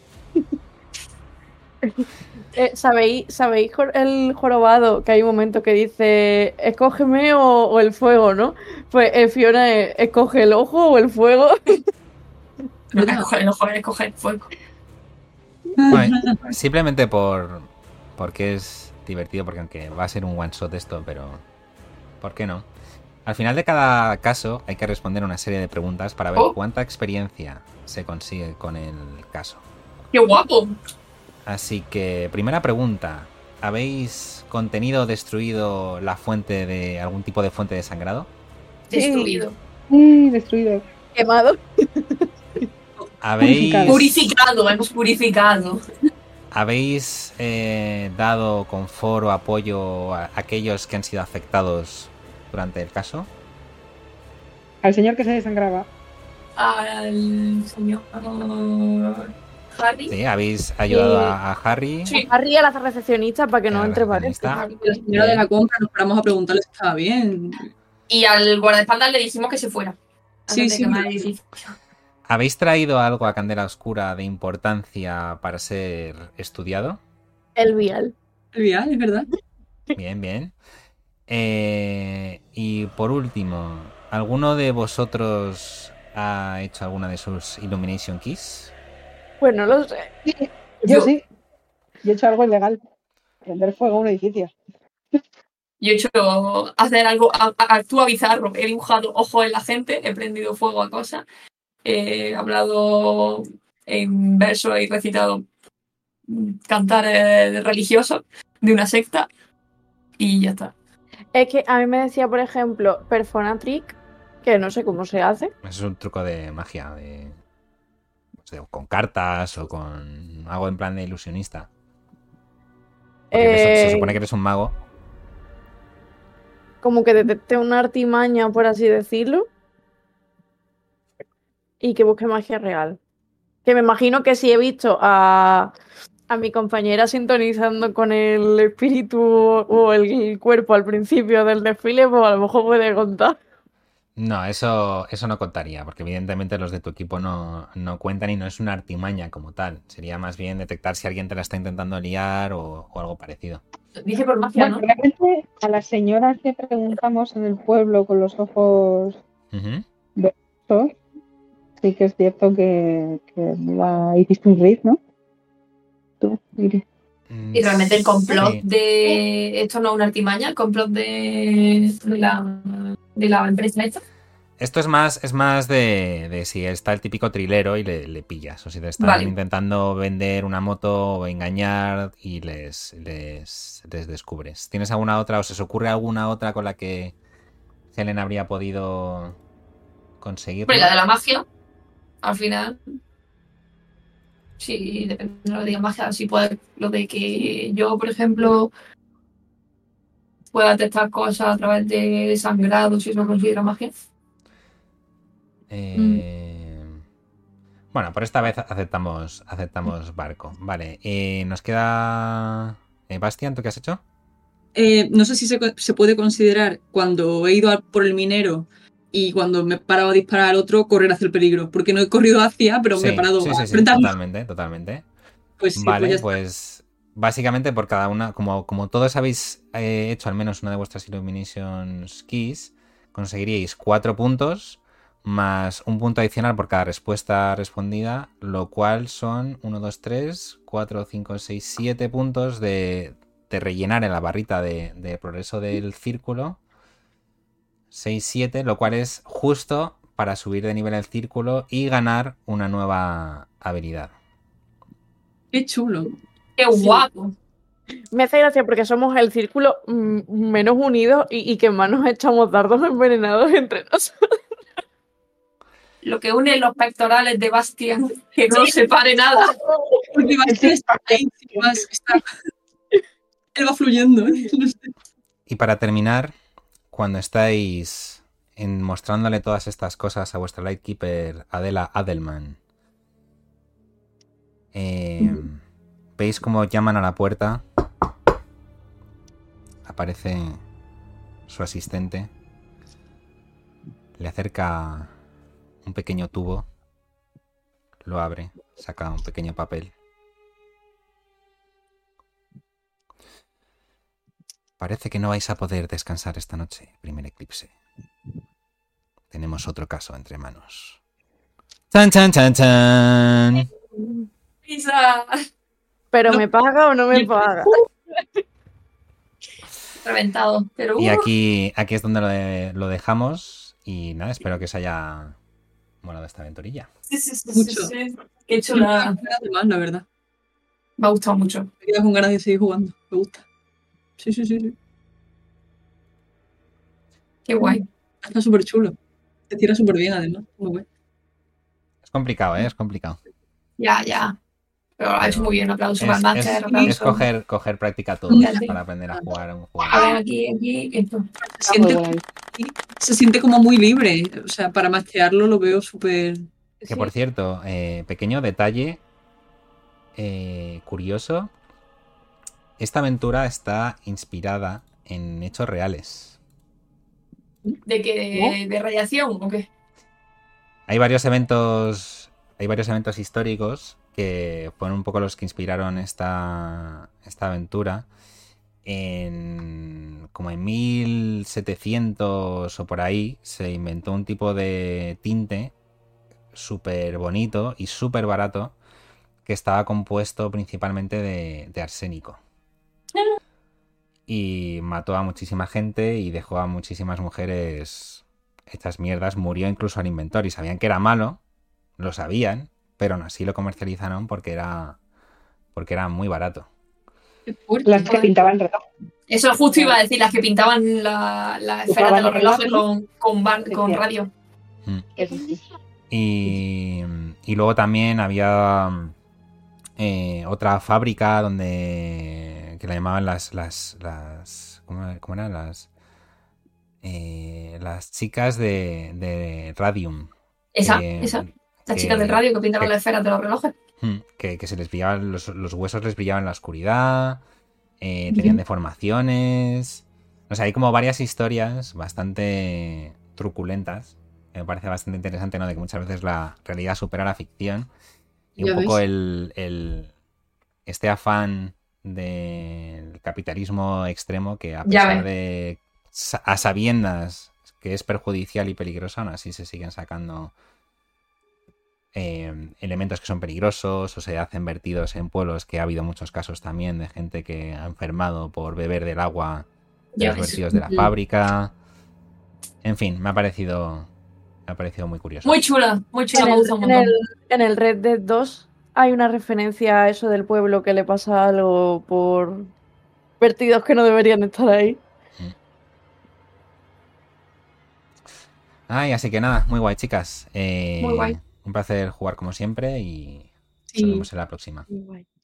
¿Sabéis el jorobado que hay un momento que dice escógeme o el fuego, ¿no? Pues Fiona escoge el ojo o el fuego. No, escoger el fuego. Bueno, simplemente porque es divertido, porque aunque va a ser un one shot esto, pero ¿por qué no? Al final de cada caso hay que responder una serie de preguntas para ver cuánta experiencia se consigue con el caso. ¡Qué guapo! Así que, primera pregunta. ¿Habéis contenido o destruido la fuente de algún tipo de fuente de sangrado? Destruido. Destruido. Quemado. ¿Habéis Purificado, hemos purificado. ¿Habéis dado confort o apoyo a aquellos que han sido afectados durante el caso? Al señor que se desangraba. Al señor Harry. Sí, habéis ayudado Sí. a Harry. Sí. Harry a la recepcionista para que no A la entre recepcionista. varios. La señora de la compra nos paramos a preguntarle si estaba bien. Y al guardaespaldas le dijimos que se fuera. Sí, Antes de sí, quemar me- el edificio. ¿Habéis traído algo a Candela Oscura de importancia para ser estudiado? El vial. El vial, es verdad. Bien, bien. Y por último, ¿alguno de vosotros ha hecho alguna de sus Illumination Keys? Pues no lo sé. Yo sí. Yo he hecho algo ilegal. Prender fuego a un edificio. Yo he hecho hacer algo, actúa bizarro. He dibujado ojos en la gente, he prendido fuego a cosas, he hablado en verso y recitado cantares religiosos de una secta y ya está. Es que a mí me decía, por ejemplo, Perfonatric, que no sé cómo se hace. Eso es un truco de magia, no sé, con cartas o con algo en plan de ilusionista. Porque se supone que eres un mago. como que detecte una artimaña, por así decirlo, y que busque magia real. Que me imagino que si he visto a mi compañera sintonizando con el espíritu o el cuerpo al principio del desfile, pues a lo mejor puede contar. No, eso no contaría, porque evidentemente los de tu equipo no cuentan y no es una artimaña como tal. Sería más bien detectar si alguien te la está intentando liar o algo parecido. Dice por magia, Bueno, ¿no? realmente a las señoras que preguntamos en el pueblo con los ojos Ujú. verdosos, sí que es cierto que la hiciste un raid, ¿no? Tú, Iris. Y realmente el complot Sí. de... Esto no es una artimaña, el complot de la empresa esta. Esto es más de si está el típico trilero y le pillas, o si te están Vale. intentando vender una moto o engañar y les descubres. ¿Tienes alguna otra o se os ocurre alguna otra con la que Helen habría podido conseguirlo? Pero la de la magia, al final... Sí, depende de lo que diga magia. Si puede, lo de que yo, por ejemplo, pueda detectar cosas a través de sangrados, si eso lo considera magia. Bueno, por esta vez aceptamos barco. Vale, nos queda... Bastian, ¿tú qué has hecho? No sé si se puede considerar cuando he ido por el minero y cuando me he parado a disparar al otro, correr hacia el peligro. Porque no he corrido hacia, pero me he parado sí, a enfrentarlo. totalmente. Pues sí, Vale, pues ya está. pues básicamente por cada una, como todos habéis hecho al menos una de vuestras Illuminations Keys, conseguiríais 4 puntos más un punto adicional por cada respuesta respondida, lo cual son 1, 2, 3, 4, 5, 6, 7 puntos de rellenar en la barrita de progreso del círculo. 6, 7, lo cual es justo para subir de nivel el círculo y ganar una nueva habilidad. Qué chulo. ¡Qué guapo! Me hace gracia porque somos el círculo menos unido y que más nos echamos dardos envenenados entre nosotros. Lo que une los pectorales de Bastian, que no separe nada. Porque Bastian está ahí, él va fluyendo. No sé. Y para terminar, cuando estáis mostrándole todas estas cosas a vuestra Lightkeeper Adela Adelman, veis cómo llaman a la puerta. Aparece su asistente. Le acerca un pequeño tubo. Lo abre. Saca un pequeño papel. Parece que no vais a poder descansar esta noche, primer eclipse. Tenemos otro caso entre manos. ¡Chan, chan, chan, chan! Pisa. ¿Pero No. me paga o no me paga? Reventado. Pero Y aquí es donde lo dejamos. Y nada, espero que os haya molado esta aventurilla. sí, sí, sí, Mucho. sí, sí. Qué chula. Además, la verdad. Me ha gustado mucho. Me quedo con ganas de seguir jugando. Me gusta. Sí. Qué guay. Está súper chulo. Se tira súper bien, además. Muy bueno. Es complicado, ¿eh? Es complicado. Ya. Pero lo ha hecho muy bien. Un aplauso para el máster. Es coger práctica todos para aprender a jugar a un juego. A ver, aquí, esto. Se siente como muy libre. O sea, para mastearlo lo veo súper... Que por cierto, pequeño detalle curioso. Esta aventura está inspirada en hechos reales. ¿De qué? ¿De radiación o qué? Hay varios eventos históricos que fueron un poco los que inspiraron esta aventura. Como en 1700 o por ahí se inventó un tipo de tinte súper bonito y súper barato que estaba compuesto principalmente de arsénico. Y mató a muchísima gente y dejó a muchísimas mujeres hechas mierdas. Murió incluso el inventor y sabían que era malo, lo sabían, pero aún así lo comercializaron porque era muy barato. Las que pintaban el reloj. Eso justo iba a decir, las que pintaban la esfera de los relojes con radio. Y luego también había otra fábrica donde que la llamaban las ¿cómo eran? Las chicas de Radium. Esa. Las que- chicas del radio que pintaban que- las esferas de los relojes. Que se les brillaban, los huesos les brillaban en la oscuridad, tenían deformaciones. O sea, hay como varias historias bastante truculentas. Que me parece bastante interesante, ¿no? De que muchas veces la realidad supera la ficción. Y Ya un poco ves. este afán del capitalismo extremo que a Ya pesar ves. de a sabiendas que es perjudicial y peligrosa, aún así se siguen sacando elementos que son peligrosos o se hacen vertidos en pueblos, que ha habido muchos casos también de gente que ha enfermado por beber del agua de Ya los ves. vertidos de la fábrica. En fin, me ha parecido muy curioso. Muy chula, me gusta un En montón. el Red Dead 2 hay una referencia a eso del pueblo que le pasa algo por vertidos que no deberían estar ahí. Ay, así que nada, muy guay, chicas. Muy guay. Un placer jugar como siempre y nos Sí. vemos en la próxima. Muy guay.